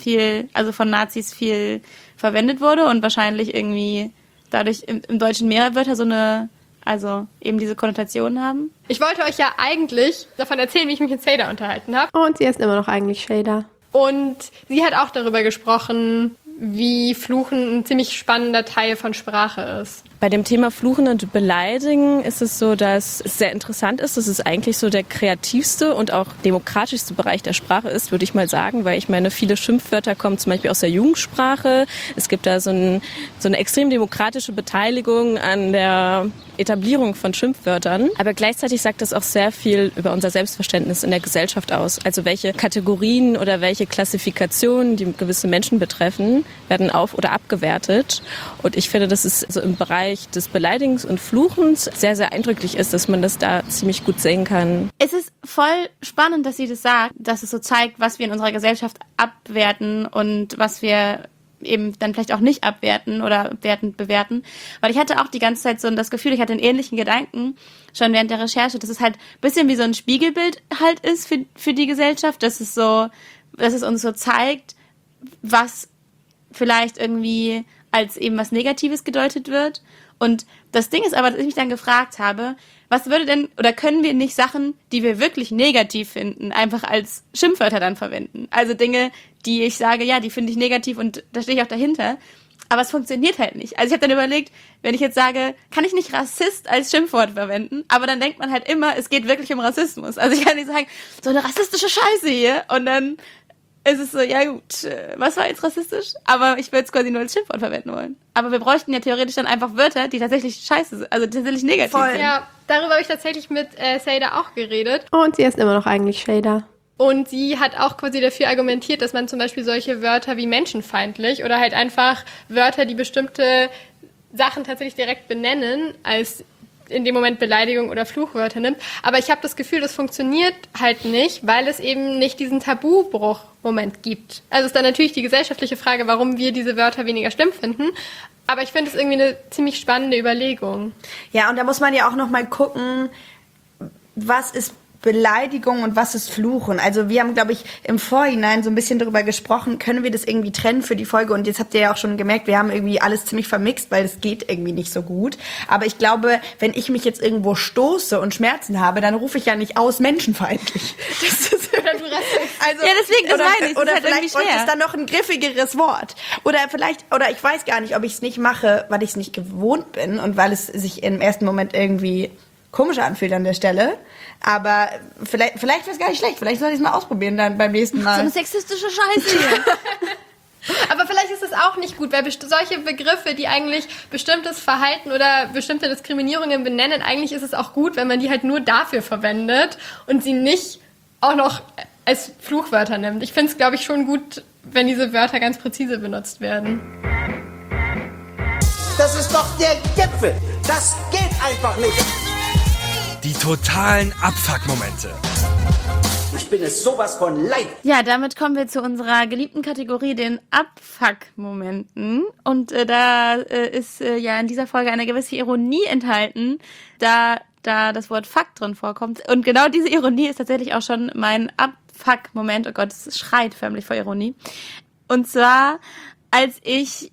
von Nazis viel verwendet wurde und wahrscheinlich irgendwie dadurch im Deutschen mehrere Wörter eben diese Konnotationen haben. Ich wollte euch ja eigentlich davon erzählen, wie ich mich mit Seda unterhalten habe. Und sie ist immer noch eigentlich Shader. Und sie hat auch darüber gesprochen, wie Fluchen ein ziemlich spannender Teil von Sprache ist. Bei dem Thema Fluchen und Beleidigen ist es so, dass es sehr interessant ist. Das ist eigentlich so der kreativste und auch demokratischste Bereich der Sprache ist, würde ich mal sagen. Weil ich meine, viele Schimpfwörter kommen zum Beispiel aus der Jugendsprache. Es gibt da so eine extrem demokratische Beteiligung an der Etablierung von Schimpfwörtern. Aber gleichzeitig sagt das auch sehr viel über unser Selbstverständnis in der Gesellschaft aus. Also welche Kategorien oder welche Klassifikationen, die gewisse Menschen betreffen, werden auf- oder abgewertet. Und ich finde, dass es so im Bereich des Beleidigens und Fluchens sehr, sehr eindrücklich ist, dass man das da ziemlich gut sehen kann. Es ist voll spannend, dass sie das sagt, dass es so zeigt, was wir in unserer Gesellschaft abwerten und was wir eben dann vielleicht auch nicht abwerten oder wertend bewerten. Weil ich hatte auch die ganze Zeit so das Gefühl, ich hatte einen ähnlichen Gedanken schon während der Recherche, dass es halt ein bisschen wie so ein Spiegelbild halt ist für die Gesellschaft, dass es uns so zeigt, was vielleicht irgendwie als eben was Negatives gedeutet wird. Und das Ding ist aber, dass ich mich dann gefragt habe, was würde denn, oder können wir nicht Sachen, die wir wirklich negativ finden, einfach als Schimpfwörter dann verwenden? Also Dinge, die ich sage, ja, die finde ich negativ und da stehe ich auch dahinter. Aber es funktioniert halt nicht. Also ich habe dann überlegt, wenn ich jetzt sage, kann ich nicht Rassist als Schimpfwort verwenden? Aber dann denkt man halt immer, es geht wirklich um Rassismus. Also ich kann nicht sagen, so eine rassistische Scheiße hier. Und dann ist es so, ja gut, was war jetzt rassistisch? Aber ich würde es quasi nur als Schimpfwort verwenden wollen. Aber wir bräuchten ja theoretisch dann einfach Wörter, die tatsächlich scheiße sind, also tatsächlich negativ sind. Ja, darüber habe ich tatsächlich mit Seda auch geredet. Und sie ist immer noch eigentlich Shader. Und sie hat auch quasi dafür argumentiert, dass man zum Beispiel solche Wörter wie menschenfeindlich oder halt einfach Wörter, die bestimmte Sachen tatsächlich direkt benennen, als in dem Moment Beleidigung oder Fluchwörter nimmt. Aber ich habe das Gefühl, das funktioniert halt nicht, weil es eben nicht diesen Tabubruch-Moment gibt. Also ist dann natürlich die gesellschaftliche Frage, warum wir diese Wörter weniger schlimm finden. Aber ich finde es irgendwie eine ziemlich spannende Überlegung. Ja, und da muss man ja auch noch mal gucken, was ist Beleidigung und was ist Fluchen. Also wir haben, glaube ich, im Vorhinein so ein bisschen darüber gesprochen, können wir das irgendwie trennen für die Folge? Und jetzt habt ihr ja auch schon gemerkt, wir haben irgendwie alles ziemlich vermixt, weil es geht irgendwie nicht so gut. Aber ich glaube, wenn ich mich jetzt irgendwo stoße und Schmerzen habe, dann rufe ich ja nicht aus menschenfeindlich. Das ist, oder du also, ja, deswegen, das meine ich. Oder halt vielleicht bräuchte es dann noch ein griffigeres Wort. Oder ich weiß gar nicht, ob ich es nicht mache, weil ich es nicht gewohnt bin und weil es sich im ersten Moment irgendwie komisch anfühlt an der Stelle. Aber vielleicht wäre es gar nicht schlecht. Vielleicht soll ich es mal ausprobieren dann beim nächsten Mal. So eine sexistische Scheiße hier. Aber vielleicht ist es auch nicht gut, weil solche Begriffe, die eigentlich bestimmtes Verhalten oder bestimmte Diskriminierungen benennen, eigentlich ist es auch gut, wenn man die halt nur dafür verwendet und sie nicht auch noch als Fluchwörter nimmt. Ich finde es, glaube ich, schon gut, wenn diese Wörter ganz präzise benutzt werden. Das ist doch der Gipfel. Das geht einfach nicht. Die totalen Abfuck-Momente. Ich bin es sowas von leid. Ja, damit kommen wir zu unserer geliebten Kategorie, den Abfuck-Momenten. Und da ist ja in dieser Folge eine gewisse Ironie enthalten, da das Wort Fuck drin vorkommt. Und genau diese Ironie ist tatsächlich auch schon mein Abfuck-Moment. Oh Gott, es schreit förmlich vor Ironie. Und zwar, als ich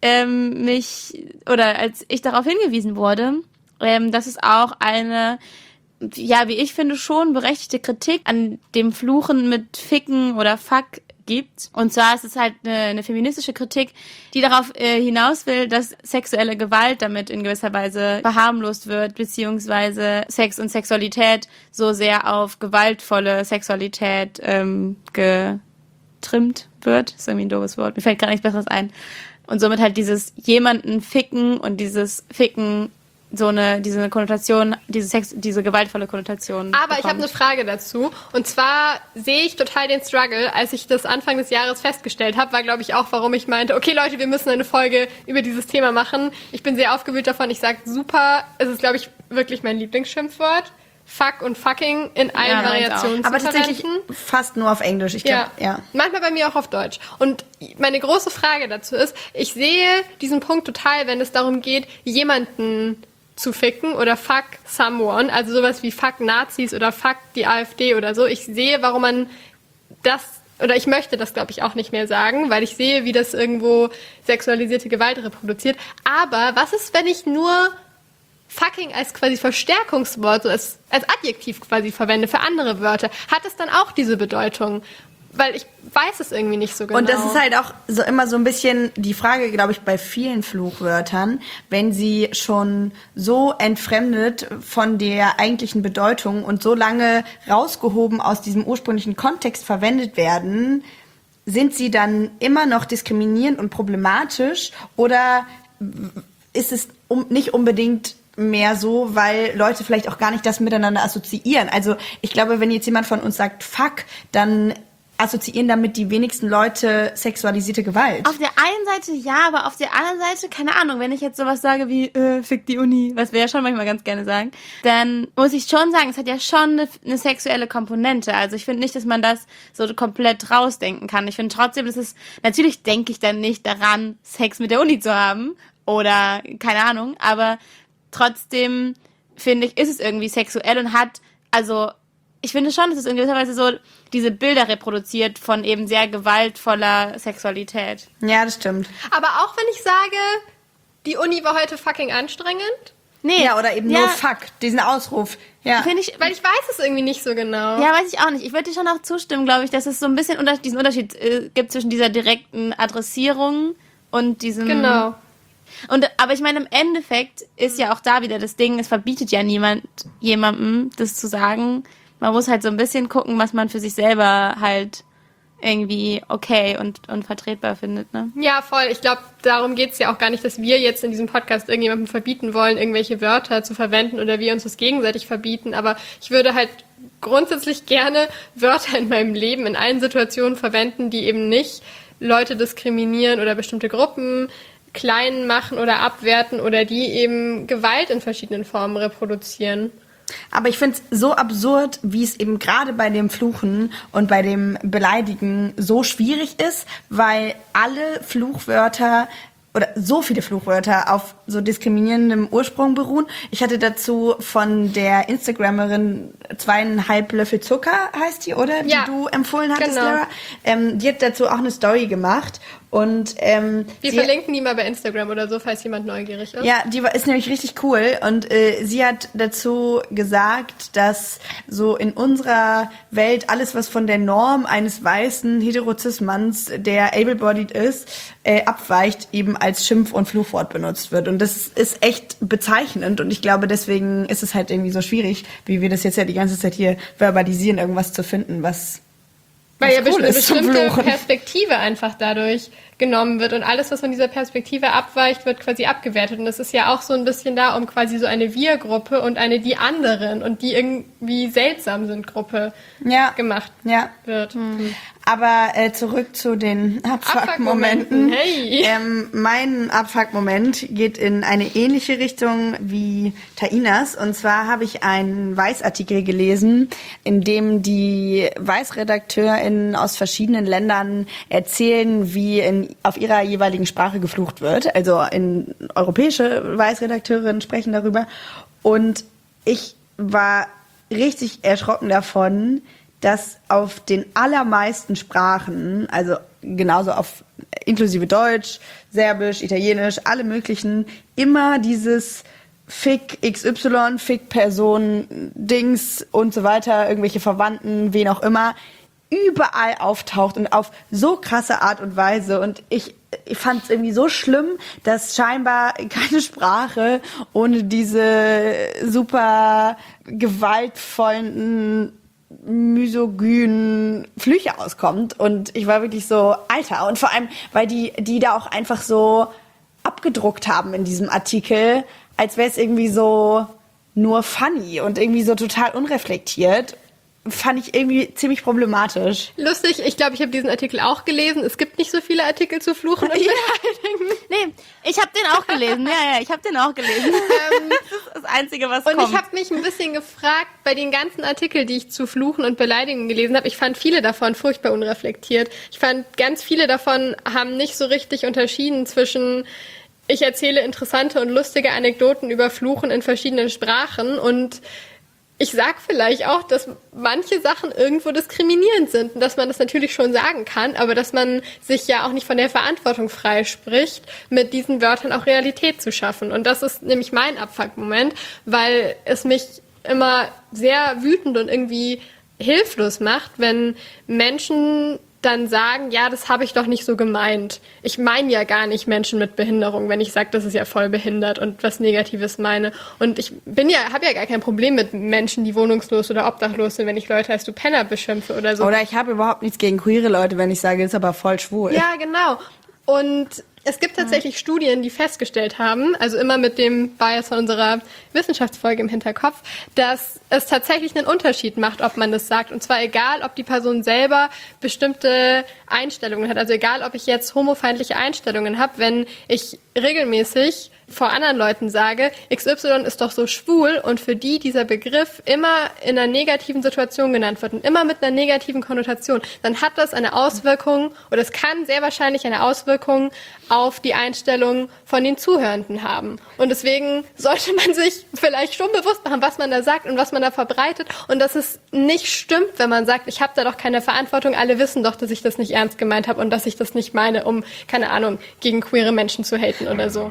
darauf hingewiesen wurde, dass es auch eine, ja, wie ich finde, schon berechtigte Kritik an dem Fluchen mit Ficken oder Fuck gibt. Und zwar ist es halt eine feministische Kritik, die darauf hinaus will, dass sexuelle Gewalt damit in gewisser Weise verharmlost wird, beziehungsweise Sex und Sexualität so sehr auf gewaltvolle Sexualität getrimmt wird. Ist irgendwie ein doofes Wort. Mir fällt gar nichts Besseres ein. Und somit halt dieses jemanden ficken und dieses Ficken diese Konnotation, diese gewaltvolle Konnotation. Aber ich habe eine Frage dazu. Und zwar sehe ich total den Struggle, als ich das Anfang des Jahres festgestellt habe, war, glaube ich, auch, warum ich meinte, okay, Leute, wir müssen eine Folge über dieses Thema machen. Ich bin sehr aufgewühlt davon. Ich sage super, es ist, glaube ich, wirklich mein Lieblingsschimpfwort. Fuck und fucking in allen Variationen zu Aber verwenden. tatsächlich fast nur auf Englisch. Ich glaub, ja. Manchmal bei mir auch auf Deutsch. Und meine große Frage dazu ist, ich sehe diesen Punkt total, wenn es darum geht, jemanden zu ficken oder fuck someone, also sowas wie fuck Nazis oder fuck die AfD oder so. Ich sehe, warum man ich möchte das, glaube ich, auch nicht mehr sagen, weil ich sehe, wie das irgendwo sexualisierte Gewalt reproduziert. Aber was ist, wenn ich nur fucking als quasi Verstärkungswort, so als Adjektiv quasi verwende für andere Wörter? Hat es dann auch diese Bedeutung? Weil ich weiß es irgendwie nicht so genau. Und das ist halt auch so immer so ein bisschen die Frage, glaube ich, bei vielen Fluchwörtern, wenn sie schon so entfremdet von der eigentlichen Bedeutung und so lange rausgehoben aus diesem ursprünglichen Kontext verwendet werden, sind sie dann immer noch diskriminierend und problematisch oder ist es nicht unbedingt mehr so, weil Leute vielleicht auch gar nicht das miteinander assoziieren? Also ich glaube, wenn jetzt jemand von uns sagt Fuck, dann assoziieren damit die wenigsten Leute sexualisierte Gewalt. Auf der einen Seite ja, aber auf der anderen Seite, keine Ahnung, wenn ich jetzt sowas sage wie fick die Uni, was wir ja schon manchmal ganz gerne sagen, dann muss ich schon sagen, es hat ja schon eine sexuelle Komponente. Also ich finde nicht, dass man das so komplett rausdenken kann. Ich finde trotzdem, natürlich denke ich dann nicht daran, Sex mit der Uni zu haben oder keine Ahnung, aber trotzdem finde ich, ist es irgendwie sexuell und ich finde schon, dass es in gewisser Weise so diese Bilder reproduziert von eben sehr gewaltvoller Sexualität. Ja, das stimmt. Aber auch wenn ich sage, die Uni war heute fucking anstrengend? Nee. Ja, oder eben nur Fuck, diesen Ausruf. Ja. Weil ich weiß es irgendwie nicht so genau. Ja, weiß ich auch nicht. Ich würde dir schon auch zustimmen, glaube ich, dass es so ein bisschen diesen Unterschied gibt zwischen dieser direkten Adressierung und diesem... Genau. Aber ich meine, im Endeffekt ist ja auch da wieder das Ding, es verbietet ja jemandem das zu sagen. Man muss halt so ein bisschen gucken, was man für sich selber halt irgendwie okay und vertretbar findet, ne? Ja, voll. Ich glaube, darum geht's ja auch gar nicht, dass wir jetzt in diesem Podcast irgendjemandem verbieten wollen, irgendwelche Wörter zu verwenden oder wir uns das gegenseitig verbieten. Aber ich würde halt grundsätzlich gerne Wörter in meinem Leben in allen Situationen verwenden, die eben nicht Leute diskriminieren oder bestimmte Gruppen klein machen oder abwerten oder die eben Gewalt in verschiedenen Formen reproduzieren. Aber ich finde es so absurd, wie es eben gerade bei dem Fluchen und bei dem Beleidigen so schwierig ist, weil alle Fluchwörter oder so viele Fluchwörter auf so diskriminierendem Ursprung beruhen. Ich hatte dazu von der Instagramerin 2,5 Löffel Zucker, heißt die, oder? Ja, die du empfohlen hattest, genau. Lara. Die hat dazu auch eine Story gemacht. Und wir verlinken die mal bei Instagram oder so, falls jemand neugierig ist. Ja, ist nämlich richtig cool. Und sie hat dazu gesagt, dass so in unserer Welt alles, was von der Norm eines weißen Heterozis-Manns, der able-bodied ist, abweicht, eben als Schimpf- und Fluchwort benutzt wird. Und das ist echt bezeichnend. Und ich glaube, deswegen ist es halt irgendwie so schwierig, wie wir das jetzt ja die ganze Zeit hier verbalisieren, irgendwas zu finden, was weil ja cool eine bestimmte Perspektive einfach dadurch genommen wird und alles, was von dieser Perspektive abweicht, wird quasi abgewertet. Und das ist ja auch so ein bisschen da, um quasi so eine Wir-Gruppe und eine die anderen und die irgendwie seltsam sind Gruppe gemacht wird. Mhm. Aber zurück zu den Abfuck-Momenten. Hey. Mein Abfuck-Moment geht in eine ähnliche Richtung wie Tainas. Und zwar habe ich einen Weiß-Artikel gelesen, in dem die Weiß-RedakteurInnen aus verschiedenen Ländern erzählen, wie auf ihrer jeweiligen Sprache geflucht wird. Also europäische Weiß-Redakteurinnen sprechen darüber. Und ich war richtig erschrocken davon, dass auf den allermeisten Sprachen, also genauso auf inklusive Deutsch, Serbisch, Italienisch, alle möglichen, immer dieses Fick XY, Fick Person, Dings und so weiter, irgendwelche Verwandten, wen auch immer, überall auftaucht und auf so krasse Art und Weise. Und ich fand es irgendwie so schlimm, dass scheinbar keine Sprache ohne diese super gewaltvollen, misogynen Flüche auskommt. Und ich war wirklich so, Alter. Und vor allem, weil die da auch einfach so abgedruckt haben in diesem Artikel, als wäre es irgendwie so nur funny und irgendwie so total unreflektiert. Fand ich irgendwie ziemlich problematisch. Lustig, ich glaube, ich habe diesen Artikel auch gelesen. Es gibt nicht so viele Artikel zu Fluchen und Beleidigen. Nee, ich habe den auch gelesen. Ja, ich habe den auch gelesen. Das ist das Einzige, was kommt. Und ich habe mich ein bisschen gefragt, bei den ganzen Artikeln, die ich zu Fluchen und Beleidigungen gelesen habe, ich fand viele davon furchtbar unreflektiert. Ich fand, ganz viele davon haben nicht so richtig unterschieden zwischen ich erzähle interessante und lustige Anekdoten über Fluchen in verschiedenen Sprachen und ich sag vielleicht auch, dass manche Sachen irgendwo diskriminierend sind und dass man das natürlich schon sagen kann, aber dass man sich ja auch nicht von der Verantwortung freispricht, mit diesen Wörtern auch Realität zu schaffen. Und das ist nämlich mein Abfuck-Moment, weil es mich immer sehr wütend und irgendwie hilflos macht, wenn Menschen dann sagen, ja, das habe ich doch nicht so gemeint. Ich meine ja gar nicht Menschen mit Behinderung, wenn ich sage, das ist ja voll behindert und was Negatives meine. Und ich habe ja gar kein Problem mit Menschen, die wohnungslos oder obdachlos sind, wenn ich Leute als du Penner beschimpfe oder so. Oder ich habe überhaupt nichts gegen queere Leute, wenn ich sage, ist aber voll schwul. Ja, genau. Und es gibt tatsächlich Studien, die festgestellt haben, also immer mit dem Bias von unserer Wissenschaftsfolge im Hinterkopf, dass es tatsächlich einen Unterschied macht, ob man das sagt. Und zwar egal, ob die Person selber bestimmte Einstellungen hat. Also egal, ob ich jetzt homofeindliche Einstellungen habe, wenn ich regelmäßig vor anderen Leuten sage, XY ist doch so schwul und für die dieser Begriff immer in einer negativen Situation genannt wird und immer mit einer negativen Konnotation, dann hat das eine Auswirkung oder es kann sehr wahrscheinlich eine Auswirkung auf die Einstellung von den Zuhörenden haben. Und deswegen sollte man sich vielleicht schon bewusst machen, was man da sagt und was man da verbreitet und dass es nicht stimmt, wenn man sagt, ich habe da doch keine Verantwortung, alle wissen doch, dass ich das nicht ernst gemeint habe und dass ich das nicht meine, um, keine Ahnung, gegen queere Menschen zu haten oder so.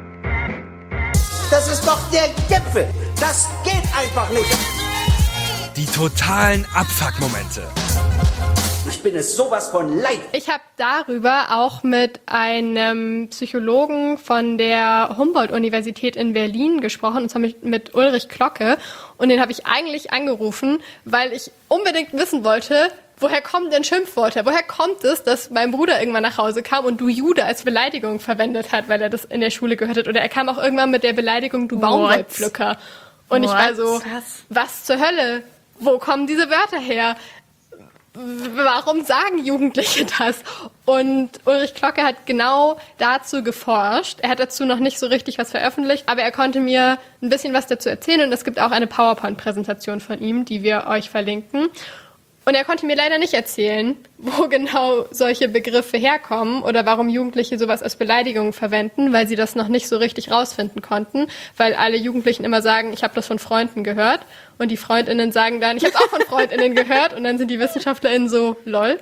Das ist doch der Gipfel. Das geht einfach nicht. Die totalen Abfuck-Momente. Ich bin es sowas von leid. Ich habe darüber auch mit einem Psychologen von der Humboldt-Universität in Berlin gesprochen, und zwar mit Ulrich Klocke. Und den habe ich eigentlich angerufen, weil ich unbedingt wissen wollte, woher kommen denn Schimpfworte? Woher kommt es, dass mein Bruder irgendwann nach Hause kam und du Jude als Beleidigung verwendet hat, weil er das in der Schule gehört hat? Oder er kam auch irgendwann mit der Beleidigung, du Baumwollpflücker. Und ich war so, was zur Hölle? Wo kommen diese Wörter her? Warum sagen Jugendliche das? Und Ulrich Klocke hat genau dazu geforscht. Er hat dazu noch nicht so richtig was veröffentlicht, aber er konnte mir ein bisschen was dazu erzählen und es gibt auch eine PowerPoint-Präsentation von ihm, die wir euch verlinken. Und er konnte mir leider nicht erzählen, wo genau solche Begriffe herkommen oder warum Jugendliche sowas als Beleidigung verwenden, weil sie das noch nicht so richtig rausfinden konnten, weil alle Jugendlichen immer sagen, ich habe das von Freunden gehört und die FreundInnen sagen dann, ich habe es auch von FreundInnen gehört und dann sind die WissenschaftlerInnen so, lol.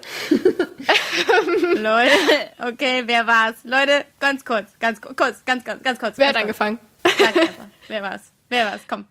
Lol, okay, wer war's? Leute, ganz kurz. Wer hat angefangen? Wer war's? Komm.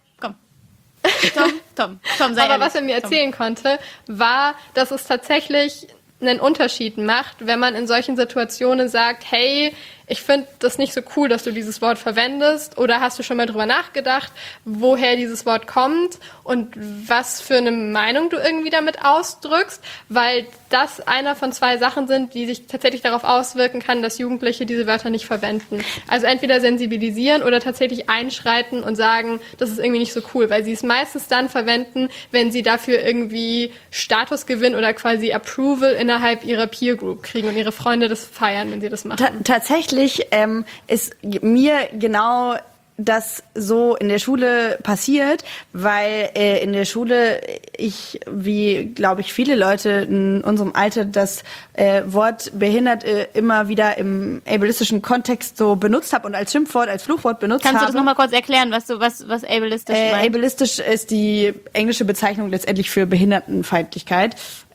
Tom, sei Aber ehrlich. was er mir erzählen konnte, war, dass es tatsächlich einen Unterschied macht, wenn man in solchen Situationen sagt, hey, ich finde das nicht so cool, dass du dieses Wort verwendest, oder hast du schon mal drüber nachgedacht, woher dieses Wort kommt und was für eine Meinung du irgendwie damit ausdrückst, weil das einer von 2 Sachen sind, die sich tatsächlich darauf auswirken kann, dass Jugendliche diese Wörter nicht verwenden. Also entweder sensibilisieren oder tatsächlich einschreiten und sagen, das ist irgendwie nicht so cool, weil sie es meistens dann verwenden, wenn sie dafür irgendwie Statusgewinn oder quasi Approval innerhalb ihrer Peer Group kriegen und ihre Freunde das feiern, wenn sie das machen. Tatsächlich ist mir genau das so in der Schule passiert, weil in der Schule ich, wie glaube ich viele Leute in unserem Alter, das Wort behindert immer wieder im ableistischen Kontext so benutzt habe und als Schimpfwort, als Fluchwort benutzt habe. Kannst du das nochmal kurz erklären, was ableistisch meint? Ableistisch ist die englische Bezeichnung letztendlich für Behindertenfeindlichkeit.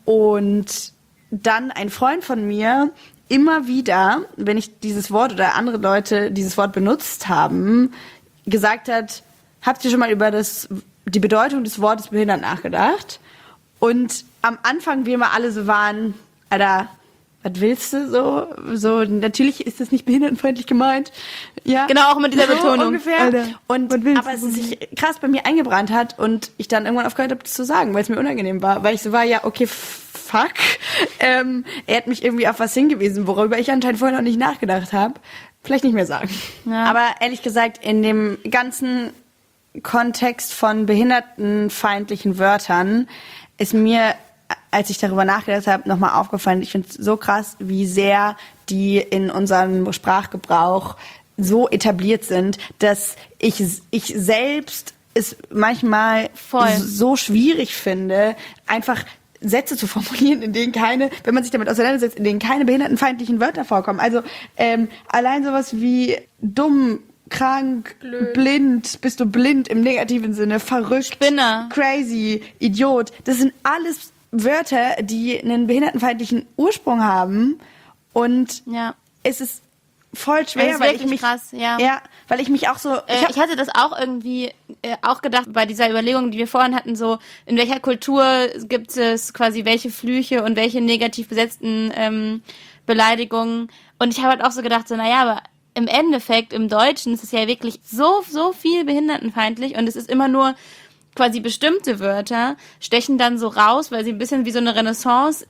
Und dann ein Freund von mir immer wieder, wenn ich dieses Wort oder andere Leute dieses Wort benutzt haben, gesagt hat, habt ihr schon mal über die Bedeutung des Wortes behindert nachgedacht? Und am Anfang wir immer alle so waren, Alter, was willst du so? Natürlich ist das nicht behindertenfreundlich gemeint. Ja. Genau, auch mit dieser so Betonung. Ungefähr. Alter, aber es sich krass bei mir eingebrannt hat und ich dann irgendwann aufgehört habe, das zu sagen, weil es mir unangenehm war. Weil ich so war, ja, okay, fuck. Er hat mich irgendwie auf was hingewiesen, worüber ich anscheinend vorher noch nicht nachgedacht habe. Vielleicht nicht mehr sagen. Ja. Aber ehrlich gesagt, in dem ganzen Kontext von behindertenfeindlichen Wörtern ist mir, als ich darüber nachgedacht habe, nochmal aufgefallen, ich finde es so krass, wie sehr die in unserem Sprachgebrauch so etabliert sind, dass ich selbst es manchmal so schwierig finde, einfach Sätze zu formulieren, in denen wenn man sich damit auseinandersetzt, in denen keine behindertenfeindlichen Wörter vorkommen. Also allein sowas wie dumm, krank, blind, bist du blind im negativen Sinne, verrückt, Spinner, crazy, Idiot. Das sind alles Wörter, die einen behindertenfeindlichen Ursprung haben. Und es ist voll schwer, weil ich mich krass, weil ich mich auch so ich hatte das auch irgendwie auch gedacht bei dieser Überlegung, die wir vorhin hatten, so in welcher Kultur gibt es quasi welche Flüche und welche negativ besetzten Beleidigungen, und ich habe halt auch so gedacht, so naja, aber im Endeffekt im Deutschen ist es ja wirklich so viel behindertenfeindlich und es ist immer nur quasi bestimmte Wörter stechen dann so raus, weil sie ein bisschen wie so eine Renaissance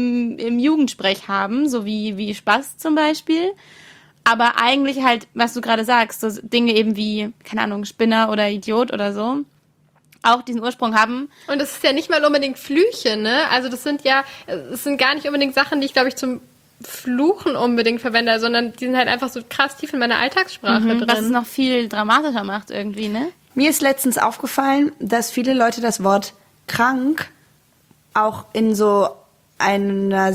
im Jugendsprech haben, so wie Spaß zum Beispiel. Aber eigentlich halt, was du gerade sagst, so Dinge eben wie, keine Ahnung, Spinner oder Idiot oder so, auch diesen Ursprung haben. Und es ist ja nicht mal unbedingt Flüche, ne? Also das sind gar nicht unbedingt Sachen, die ich, glaube ich, zum Fluchen unbedingt verwende, sondern die sind halt einfach so krass tief in meiner Alltagssprache drin. Was es noch viel dramatischer macht irgendwie, ne? Mir ist letztens aufgefallen, dass viele Leute das Wort krank auch in so einer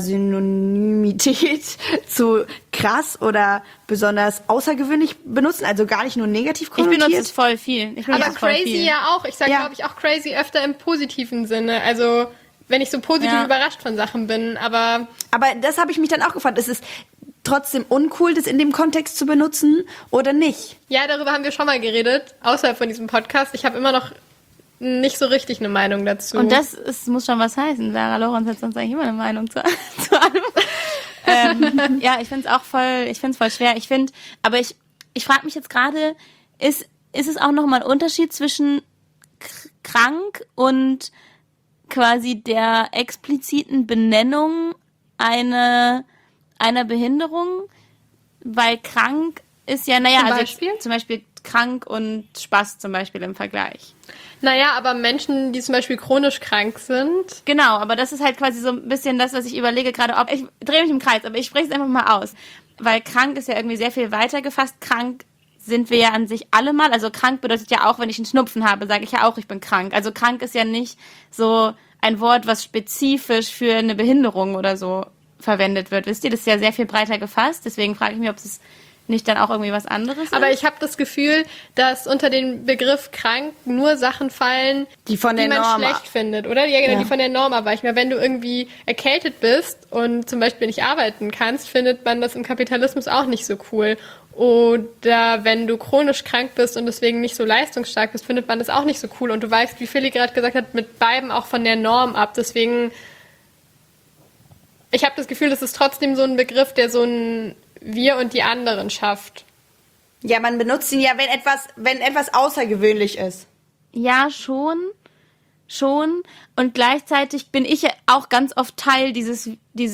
Synonymität zu krass oder besonders außergewöhnlich benutzen, also gar nicht nur negativ konnotiert. Ich benutze es voll viel. Aber crazy ja auch. Ich sage, glaube ich, auch crazy öfter im positiven Sinne. Also wenn ich so positiv überrascht von Sachen bin. Aber das habe ich mich dann auch gefragt. Ist es trotzdem uncool, das in dem Kontext zu benutzen oder nicht? Ja, darüber haben wir schon mal geredet, außerhalb von diesem Podcast. Ich habe immer noch nicht so richtig eine Meinung dazu. Und das muss schon was heißen. Sarah Lorenz hat sonst eigentlich immer eine Meinung zu allem. Ja, ich finde es auch voll schwer. Aber ich frage mich jetzt gerade, ist es auch nochmal ein Unterschied zwischen krank und quasi der expliziten Benennung einer Behinderung? Weil krank ist ja, zum Beispiel krank und Spaß zum Beispiel im Vergleich. Naja, aber Menschen, die zum Beispiel chronisch krank sind. Genau, aber das ist halt quasi so ein bisschen das, was ich überlege gerade, ich drehe mich im Kreis, aber ich spreche es einfach mal aus. Weil krank ist ja irgendwie sehr viel weiter gefasst. Krank sind wir ja an sich alle mal. Also krank bedeutet ja auch, wenn ich einen Schnupfen habe, sage ich ja auch, ich bin krank. Also krank ist ja nicht so ein Wort, was spezifisch für eine Behinderung oder so verwendet wird. Wisst ihr, das ist ja sehr viel breiter gefasst. Deswegen frage ich mich, ob es nicht dann auch irgendwie was anderes Aber ich habe das Gefühl, dass unter den Begriff krank nur Sachen fallen, die man schlecht findet, oder? Ja, genau, die von der Norm abweichen. Wenn du irgendwie erkältet bist und zum Beispiel nicht arbeiten kannst, findet man das im Kapitalismus auch nicht so cool. Oder wenn du chronisch krank bist und deswegen nicht so leistungsstark bist, findet man das auch nicht so cool. Und du weichst, wie Philly gerade gesagt hat, mit beiden auch von der Norm ab. Deswegen, ich habe das Gefühl, das ist trotzdem so ein Begriff, der so ein wir und die anderen schafft. Ja, man benutzt ihn ja, wenn etwas außergewöhnlich ist. Ja, schon. Und gleichzeitig bin ich auch ganz oft Teil dieses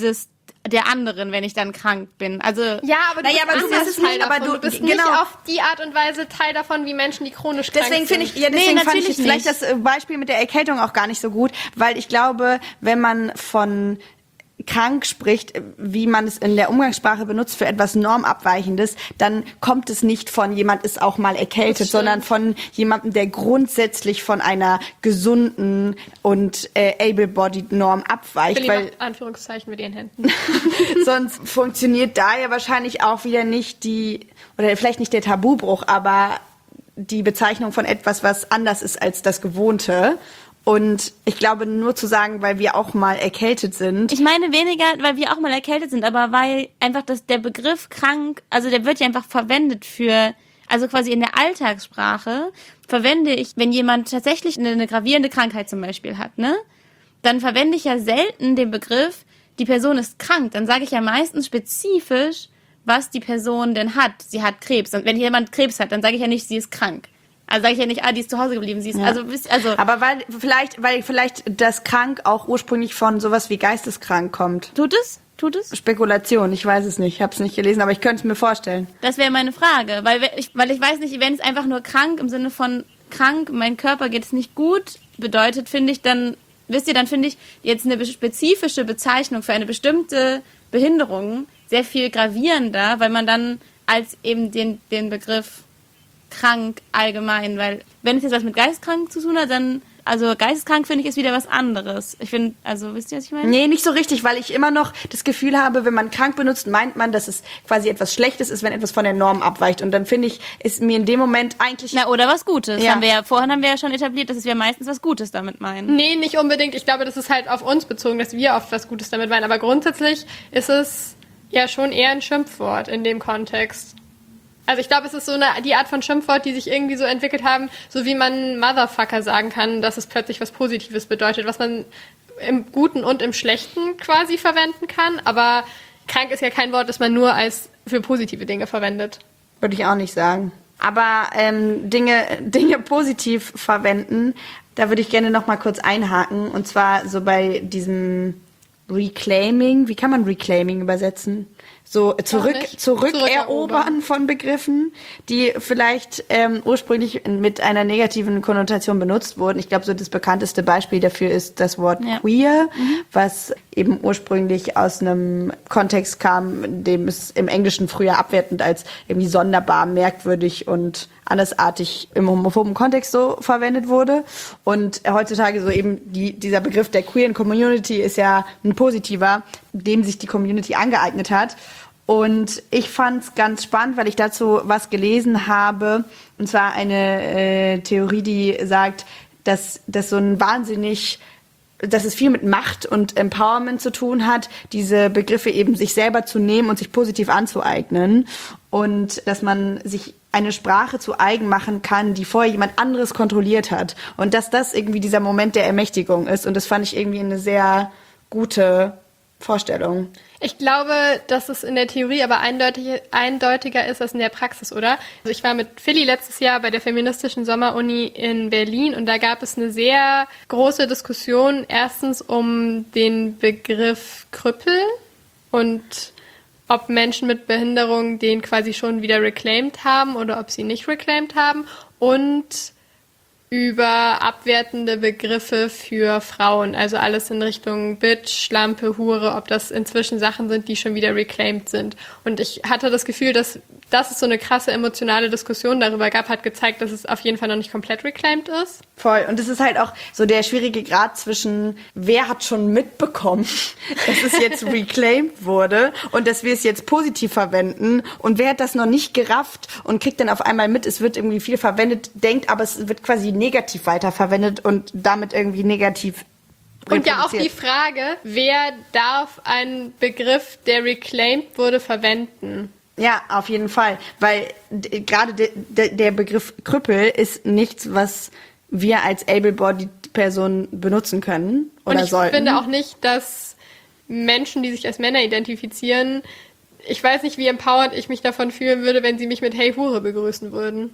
der anderen, wenn ich dann krank bin. Also ja, aber du bist es nicht, aber du bist nicht auf die Art und Weise Teil davon, wie Menschen, die chronisch krank sind. Deswegen fand ich vielleicht das Beispiel mit der Erkältung auch gar nicht so gut, weil ich glaube, wenn man von krank spricht, wie man es in der Umgangssprache benutzt für etwas Normabweichendes, dann kommt es nicht von jemand ist auch mal erkältet, sondern von jemandem, der grundsätzlich von einer gesunden und able-bodied Norm abweicht. Weil Anführungszeichen mit ihren Händen. Sonst funktioniert da ja wahrscheinlich auch wieder nicht oder vielleicht nicht der Tabubruch, aber die Bezeichnung von etwas, was anders ist als das Gewohnte. Und ich glaube, nur zu sagen, weil wir auch mal erkältet sind. Ich meine weniger, weil wir auch mal erkältet sind, aber weil einfach der Begriff krank, also der wird ja einfach verwendet also quasi in der Alltagssprache verwende ich, wenn jemand tatsächlich eine gravierende Krankheit zum Beispiel hat, ne? Dann verwende ich ja selten den Begriff, die Person ist krank. Dann sage ich ja meistens spezifisch, was die Person denn hat. Sie hat Krebs. Und wenn jemand Krebs hat, dann sage ich ja nicht, sie ist krank. Also sage ich ja nicht, die ist zu Hause geblieben, sie ist, also. Aber weil vielleicht das krank auch ursprünglich von sowas wie geisteskrank kommt. Tut es? Spekulation, ich weiß es nicht, ich habe es nicht gelesen, aber ich könnte es mir vorstellen. Das wäre meine Frage, weil ich weiß nicht, wenn es einfach nur krank im Sinne von krank, mein Körper geht es nicht gut, bedeutet, finde ich dann, dann finde ich jetzt eine spezifische Bezeichnung für eine bestimmte Behinderung sehr viel gravierender, weil man dann als eben den Begriff krank allgemein, weil wenn es jetzt was mit geisteskrank zu tun hat, dann, also geisteskrank finde ich ist wieder was anderes. Ich finde, also wisst ihr, was ich meine? Nee, nicht so richtig, weil ich immer noch das Gefühl habe, wenn man krank benutzt, meint man, dass es quasi etwas Schlechtes ist, wenn etwas von der Norm abweicht. Und dann finde ich, ist mir in dem Moment eigentlich... oder was Gutes. Ja. Vorhin haben wir ja schon etabliert, dass wir meistens was Gutes damit meinen. Nee, nicht unbedingt. Ich glaube, das ist halt auf uns bezogen, dass wir oft was Gutes damit meinen. Aber grundsätzlich ist es ja schon eher ein Schimpfwort in dem Kontext. Also ich glaube, es ist so die Art von Schimpfwort, die sich irgendwie so entwickelt haben, so wie man Motherfucker sagen kann, dass es plötzlich was Positives bedeutet, was man im Guten und im Schlechten quasi verwenden kann. Aber krank ist ja kein Wort, das man nur für positive Dinge verwendet. Würde ich auch nicht sagen. Aber Dinge positiv verwenden, da würde ich gerne noch mal kurz einhaken. Und zwar so bei diesem Reclaiming. Wie kann man Reclaiming übersetzen? So zurückerobern von Begriffen, die vielleicht ursprünglich mit einer negativen Konnotation benutzt wurden. Ich glaube, so das bekannteste Beispiel dafür ist das Wort queer, was eben ursprünglich aus einem Kontext kam, in dem es im Englischen früher abwertend als irgendwie sonderbar, merkwürdig und andersartig im homophoben Kontext so verwendet wurde. Und heutzutage so eben dieser Begriff der queeren Community ist ja ein positiver, dem sich die Community angeeignet hat. Und ich fand's ganz spannend, weil ich dazu was gelesen habe, und zwar eine Theorie, die sagt, dass so ein dass es viel mit Macht und Empowerment zu tun hat, diese Begriffe eben sich selber zu nehmen und sich positiv anzueignen. Und dass man sich eine Sprache zu eigen machen kann, die vorher jemand anderes kontrolliert hat. Und dass das irgendwie dieser Moment der Ermächtigung ist. Und das fand ich irgendwie eine sehr gute Vorstellung. Ich glaube, dass es in der Theorie aber eindeutiger ist als in der Praxis, oder? Also ich war mit Philly letztes Jahr bei der feministischen Sommeruni in Berlin und da gab es eine sehr große Diskussion erstens um den Begriff Krüppel und ob Menschen mit Behinderung den quasi schon wieder reclaimed haben oder ob sie nicht reclaimed haben und über abwertende Begriffe für Frauen, also alles in Richtung Bitch, Schlampe, Hure, ob das inzwischen Sachen sind, die schon wieder reclaimed sind. Und ich hatte das Gefühl, dass es so eine krasse emotionale Diskussion darüber gab, hat gezeigt, dass es auf jeden Fall noch nicht komplett reclaimed ist. Voll. Und es ist halt auch so der schwierige Grad zwischen, wer hat schon mitbekommen, dass es jetzt reclaimed wurde und dass wir es jetzt positiv verwenden und wer hat das noch nicht gerafft und kriegt dann auf einmal mit, es wird irgendwie viel verwendet, denkt aber es wird quasi negativ weiterverwendet und damit irgendwie negativ und ja auch die Frage, wer darf einen Begriff, der reclaimed wurde, verwenden? Ja, auf jeden Fall, weil gerade der Begriff Krüppel ist nichts, was wir als able-bodied Person benutzen können oder sollten. Und ich finde auch nicht, dass Menschen, die sich als Männer identifizieren, ich weiß nicht, wie empowered ich mich davon fühlen würde, wenn sie mich mit Hey Hure begrüßen würden.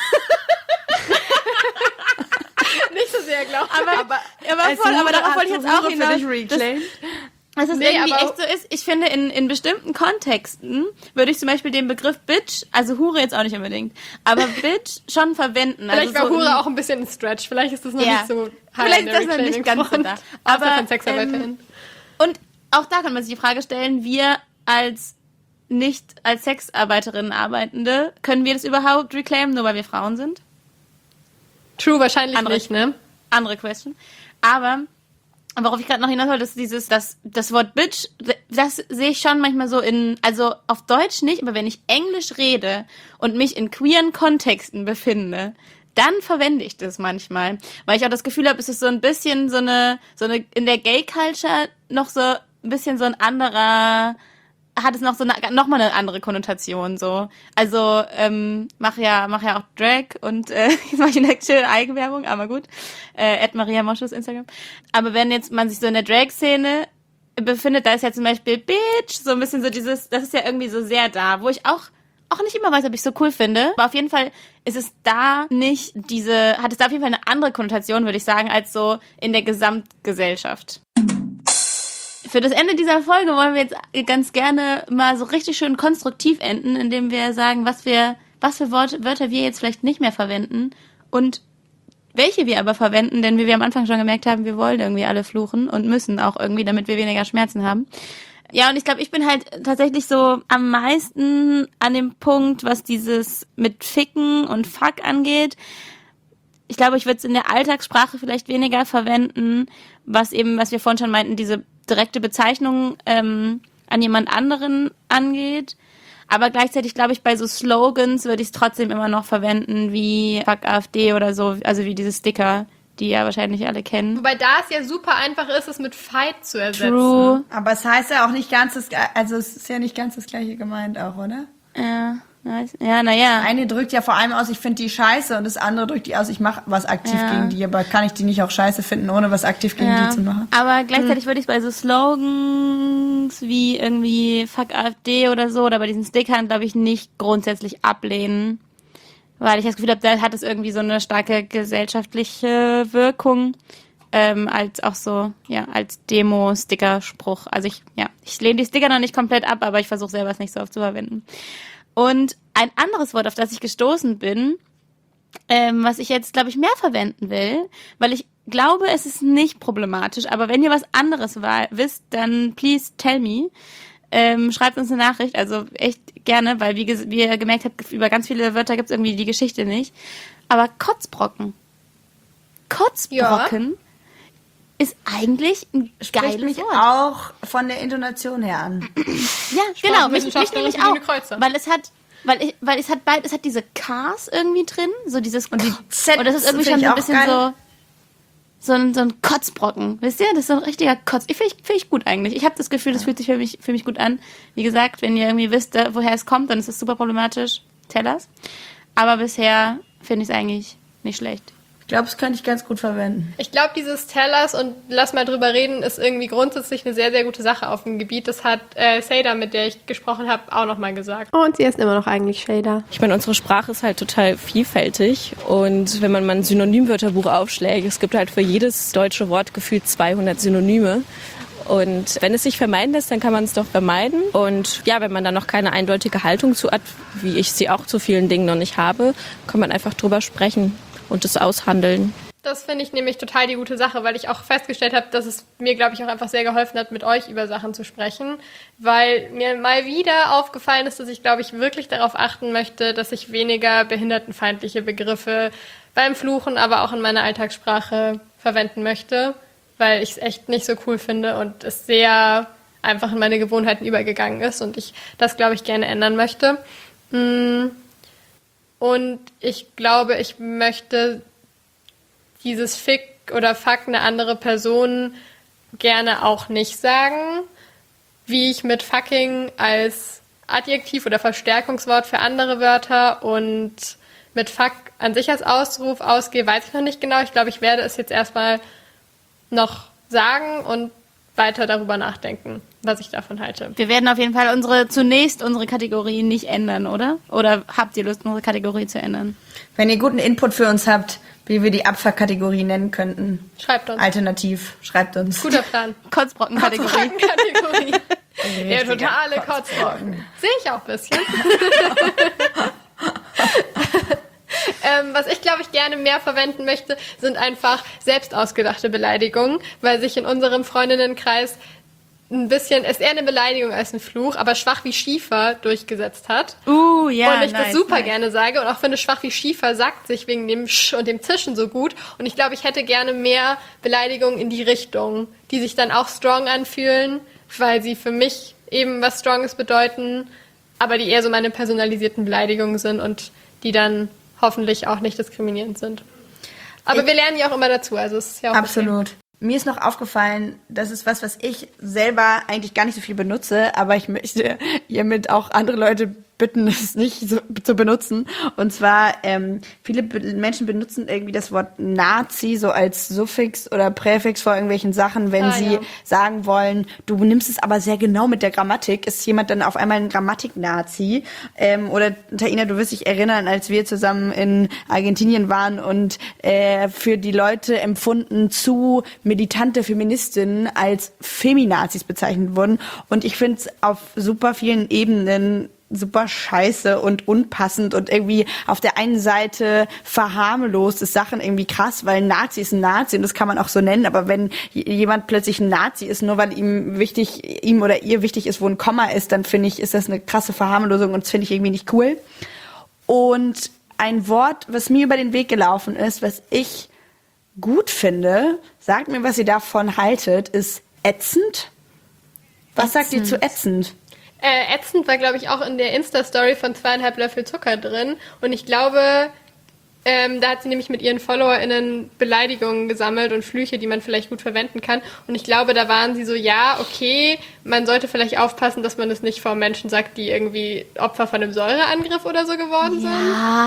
Nicht so sehr, glaube ich. Aber darauf wollte ich jetzt auch hinaus. Dass es irgendwie echt so ist, ich finde, in bestimmten Kontexten würde ich zum Beispiel den Begriff Bitch, also Hure jetzt auch nicht unbedingt, aber Bitch schon verwenden. Vielleicht also war Hure auch ein bisschen ein Stretch, vielleicht ist das noch nicht so high. Vielleicht ist das noch nicht ganz so da. Aber von SexarbeiterInnen. Und auch da kann man sich die Frage stellen, wir nicht als Sexarbeiterinnen Arbeitende, können wir das überhaupt reclaimen, nur weil wir Frauen sind? True, wahrscheinlich nicht, ne? Andere Question. Aber worauf ich gerade noch hinaus wollte, ist das Wort Bitch, das sehe ich schon manchmal so also auf Deutsch nicht, aber wenn ich Englisch rede und mich in queeren Kontexten befinde, dann verwende ich das manchmal. Weil ich auch das Gefühl habe, es ist so ein bisschen so eine in der Gay-Culture noch so ein bisschen so ein anderer, hat es noch so nochmal eine andere Konnotation, so. Also, mach ja auch Drag und, jetzt mache ich eine schöne Eigenwerbung, aber gut. @mariamoschus Instagram. Aber wenn jetzt man sich so in der Drag-Szene befindet, da ist ja zum Beispiel Bitch, so ein bisschen so das ist ja irgendwie so sehr da, wo ich auch nicht immer weiß, ob ich so cool finde. Aber auf jeden Fall ist es da nicht hat es da auf jeden Fall eine andere Konnotation, würde ich sagen, als so in der Gesamtgesellschaft. Für das Ende dieser Folge wollen wir jetzt ganz gerne mal so richtig schön konstruktiv enden, indem wir sagen, was für Wörter wir jetzt vielleicht nicht mehr verwenden und welche wir aber verwenden, denn wie wir am Anfang schon gemerkt haben, wir wollen irgendwie alle fluchen und müssen auch irgendwie, damit wir weniger Schmerzen haben. Ja, und ich glaube, ich bin halt tatsächlich so am meisten an dem Punkt, was dieses mit Ficken und Fuck angeht. Ich glaube, ich würde es in der Alltagssprache vielleicht weniger verwenden, was wir vorhin schon meinten, diese direkte Bezeichnung an jemand anderen angeht. Aber gleichzeitig glaube ich, bei so Slogans würde ich es trotzdem immer noch verwenden, wie Fuck AfD oder so, also wie diese Sticker, die ja wahrscheinlich alle kennen. Wobei da es ja super einfach ist, es mit Fight zu ersetzen. True. Aber es heißt ja auch nicht ganz es ist ja nicht ganz das Gleiche gemeint auch, oder? Ja, naja. Das eine drückt ja vor allem aus, ich finde die scheiße, und das andere drückt die aus, ich mache was aktiv gegen die, aber kann ich die nicht auch scheiße finden, ohne was aktiv gegen die zu machen? Aber gleichzeitig würde ich es bei so Slogans wie irgendwie Fuck AfD oder so, oder bei diesen Stickern, glaube ich, nicht grundsätzlich ablehnen. Weil ich das Gefühl habe, da hat es irgendwie so eine starke gesellschaftliche Wirkung, als auch so, als Demo-Sticker-Spruch. Also ich lehne die Sticker noch nicht komplett ab, aber ich versuche selber es nicht so oft zu verwenden. Und ein anderes Wort, auf das ich gestoßen bin, was ich jetzt, glaube ich, mehr verwenden will, weil ich glaube, es ist nicht problematisch, aber wenn ihr was anderes wisst, dann please tell me. Schreibt uns eine Nachricht, also echt gerne, weil wie ihr gemerkt habt, über ganz viele Wörter gibt es irgendwie die Geschichte nicht. Aber Kotzbrocken. Kotzbrocken ist eigentlich ein geiles mich Wort. Auch von der Intonation her an. Ja, genau, mich nämlich auch, weil es hat diese Ks irgendwie drin, so dieses und die Z, und das ist irgendwie schon so ein bisschen so ein Kotzbrocken, wisst ihr? Das ist so ein richtiger Kotz. Finde ich gut eigentlich. Ich habe das Gefühl, das fühlt sich für mich gut an. Wie gesagt, wenn ihr irgendwie wisst, woher es kommt, dann ist es super problematisch. Tell us. Aber bisher finde ich es eigentlich nicht schlecht. Ich glaube, das könnte ich ganz gut verwenden. Ich glaube, dieses Tellers und lass mal drüber reden, ist irgendwie grundsätzlich eine sehr, sehr gute Sache auf dem Gebiet. Das hat Seda, mit der ich gesprochen habe, auch nochmal gesagt. Und sie ist immer noch eigentlich Shader. Ich meine, unsere Sprache ist halt total vielfältig. Und wenn man mal ein Synonymwörterbuch aufschlägt, es gibt halt für jedes deutsche Wort gefühlt 200 Synonyme. Und wenn es sich vermeiden lässt, dann kann man es doch vermeiden. Und ja, wenn man dann noch keine eindeutige Haltung zu hat, wie ich sie auch zu vielen Dingen noch nicht habe, kann man einfach drüber sprechen und es aushandeln. Das finde ich nämlich total die gute Sache, weil ich auch festgestellt habe, dass es mir, glaube ich, auch einfach sehr geholfen hat, mit euch über Sachen zu sprechen, weil mir mal wieder aufgefallen ist, dass ich, glaube ich, wirklich darauf achten möchte, dass ich weniger behindertenfeindliche Begriffe beim Fluchen, aber auch in meiner Alltagssprache verwenden möchte, weil ich es echt nicht so cool finde und es sehr einfach in meine Gewohnheiten übergegangen ist und ich das, glaube ich, gerne ändern möchte. Und ich glaube, ich möchte dieses Fick oder Fuck eine andere Person gerne auch nicht sagen, wie ich mit Fucking als Adjektiv oder Verstärkungswort für andere Wörter und mit Fuck an sich als Ausruf ausgehe, weiß ich noch nicht genau. Ich glaube, ich werde es jetzt erstmal noch sagen und weiter darüber nachdenken, was ich davon halte. Wir werden auf jeden Fall zunächst unsere Kategorie nicht ändern, oder? Oder habt ihr Lust, unsere Kategorie zu ändern? Wenn ihr guten Input für uns habt, wie wir die Abfuck-Kategorie nennen könnten. Schreibt uns. Alternativ, schreibt uns. Guter Plan. Kotzbrocken-Kategorie. Der totale Kotzbrocken. Sehe ich auch ein bisschen. Was ich, glaube ich, gerne mehr verwenden möchte, sind einfach selbst ausgedachte Beleidigungen, weil sich in unserem Freundinnenkreis ein bisschen, ist eher eine Beleidigung als ein Fluch, aber schwach wie Schiefer durchgesetzt hat. Ja, und ich das super gerne sage und auch finde, schwach wie Schiefer sagt sich wegen dem Sch und dem Zischen so gut. Und ich glaube, ich hätte gerne mehr Beleidigungen in die Richtung, die sich dann auch strong anfühlen, weil sie für mich eben was Stronges bedeuten, aber die eher so meine personalisierten Beleidigungen sind und die dann hoffentlich auch nicht diskriminierend sind. Aber wir lernen ja auch immer dazu, also es ist ja auch absolut. Okay. Mir ist noch aufgefallen, das ist was ich selber eigentlich gar nicht so viel benutze, aber ich möchte hiermit auch andere Leute bitten, es nicht so zu benutzen. Und zwar, viele Menschen benutzen irgendwie das Wort Nazi so als Suffix oder Präfix vor irgendwelchen Sachen, wenn sie sagen wollen, du nimmst es aber sehr genau mit der Grammatik. Ist jemand dann auf einmal ein Grammatik-Nazi? Oder Taina, du wirst dich erinnern, als wir zusammen in Argentinien waren und für die Leute empfunden zu militante Feministinnen als Feminazis bezeichnet wurden. Und ich finde es auf super vielen Ebenen super scheiße und unpassend und irgendwie auf der einen Seite verharmlost ist Sachen irgendwie krass, weil ein Nazi ist ein Nazi und das kann man auch so nennen, aber wenn jemand plötzlich ein Nazi ist, nur weil ihm oder ihr wichtig ist, wo ein Komma ist, dann finde ich, ist das eine krasse Verharmlosung und das finde ich irgendwie nicht cool. Und ein Wort, was mir über den Weg gelaufen ist, was ich gut finde, sagt mir, was ihr davon haltet, ist ätzend. Was sagt ihr zu ätzend? Ätzend war, glaube ich, auch in der Insta-Story von 2,5 Löffel Zucker drin. Und ich glaube, da hat sie nämlich mit ihren FollowerInnen Beleidigungen gesammelt und Flüche, die man vielleicht gut verwenden kann. Und ich glaube, da waren sie so, ja, okay, man sollte vielleicht aufpassen, dass man es nicht vor Menschen sagt, die irgendwie Opfer von einem Säureangriff oder so geworden sind.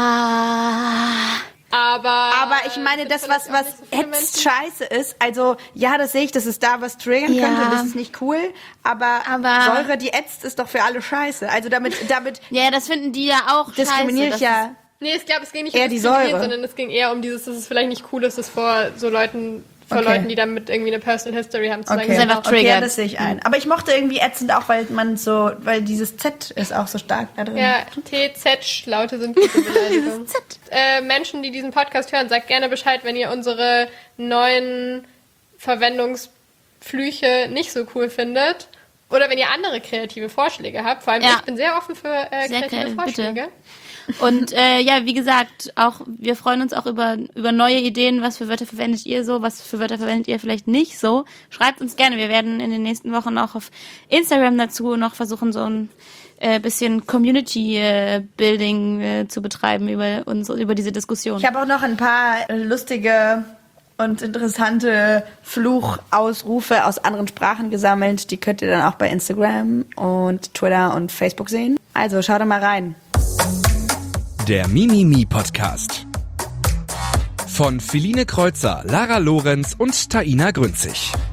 Aber ich meine, das, was ätzend scheiße ist, also, ja, das sehe ich, dass es da was triggern könnte, das ist nicht cool, aber Säure, die ätzt, ist doch für alle scheiße. Also damit. Ja, das finden die ja auch diskriminiere scheiße. Ich ja. Nee, ich glaube, es ging nicht eher um die Säure, sondern es ging eher um dieses, dass es vielleicht nicht cool ist, das vor so Leuten, Leuten, die damit irgendwie eine Personal History haben, zu sagen. Das ist einfach triggert. Okay, das sehe ich ein. Aber ich mochte irgendwie ätzend auch, weil dieses Z ist auch so stark da drin. Ja, TZ-Laute sind gute Beleidigungen. Menschen, die diesen Podcast hören, sagt gerne Bescheid, wenn ihr unsere neuen Verwendungsflüche nicht so cool findet. Oder wenn ihr andere kreative Vorschläge habt. Vor allem, ich bin sehr offen für kreative Vorschläge. Bitte. Und wie gesagt, auch wir freuen uns auch über neue Ideen. Was für Wörter verwendet ihr so? Was für Wörter verwendet ihr vielleicht nicht so? Schreibt uns gerne. Wir werden in den nächsten Wochen auch auf Instagram dazu noch versuchen, so ein bisschen Community-Building zu betreiben über diese Diskussion. Ich habe auch noch ein paar lustige und interessante Fluchausrufe aus anderen Sprachen gesammelt. Die könnt ihr dann auch bei Instagram und Twitter und Facebook sehen. Also schaut da mal rein. Der Mimimi-Podcast. Von Feline Kreuzer, Lara Lorenz und Taina Grünzig.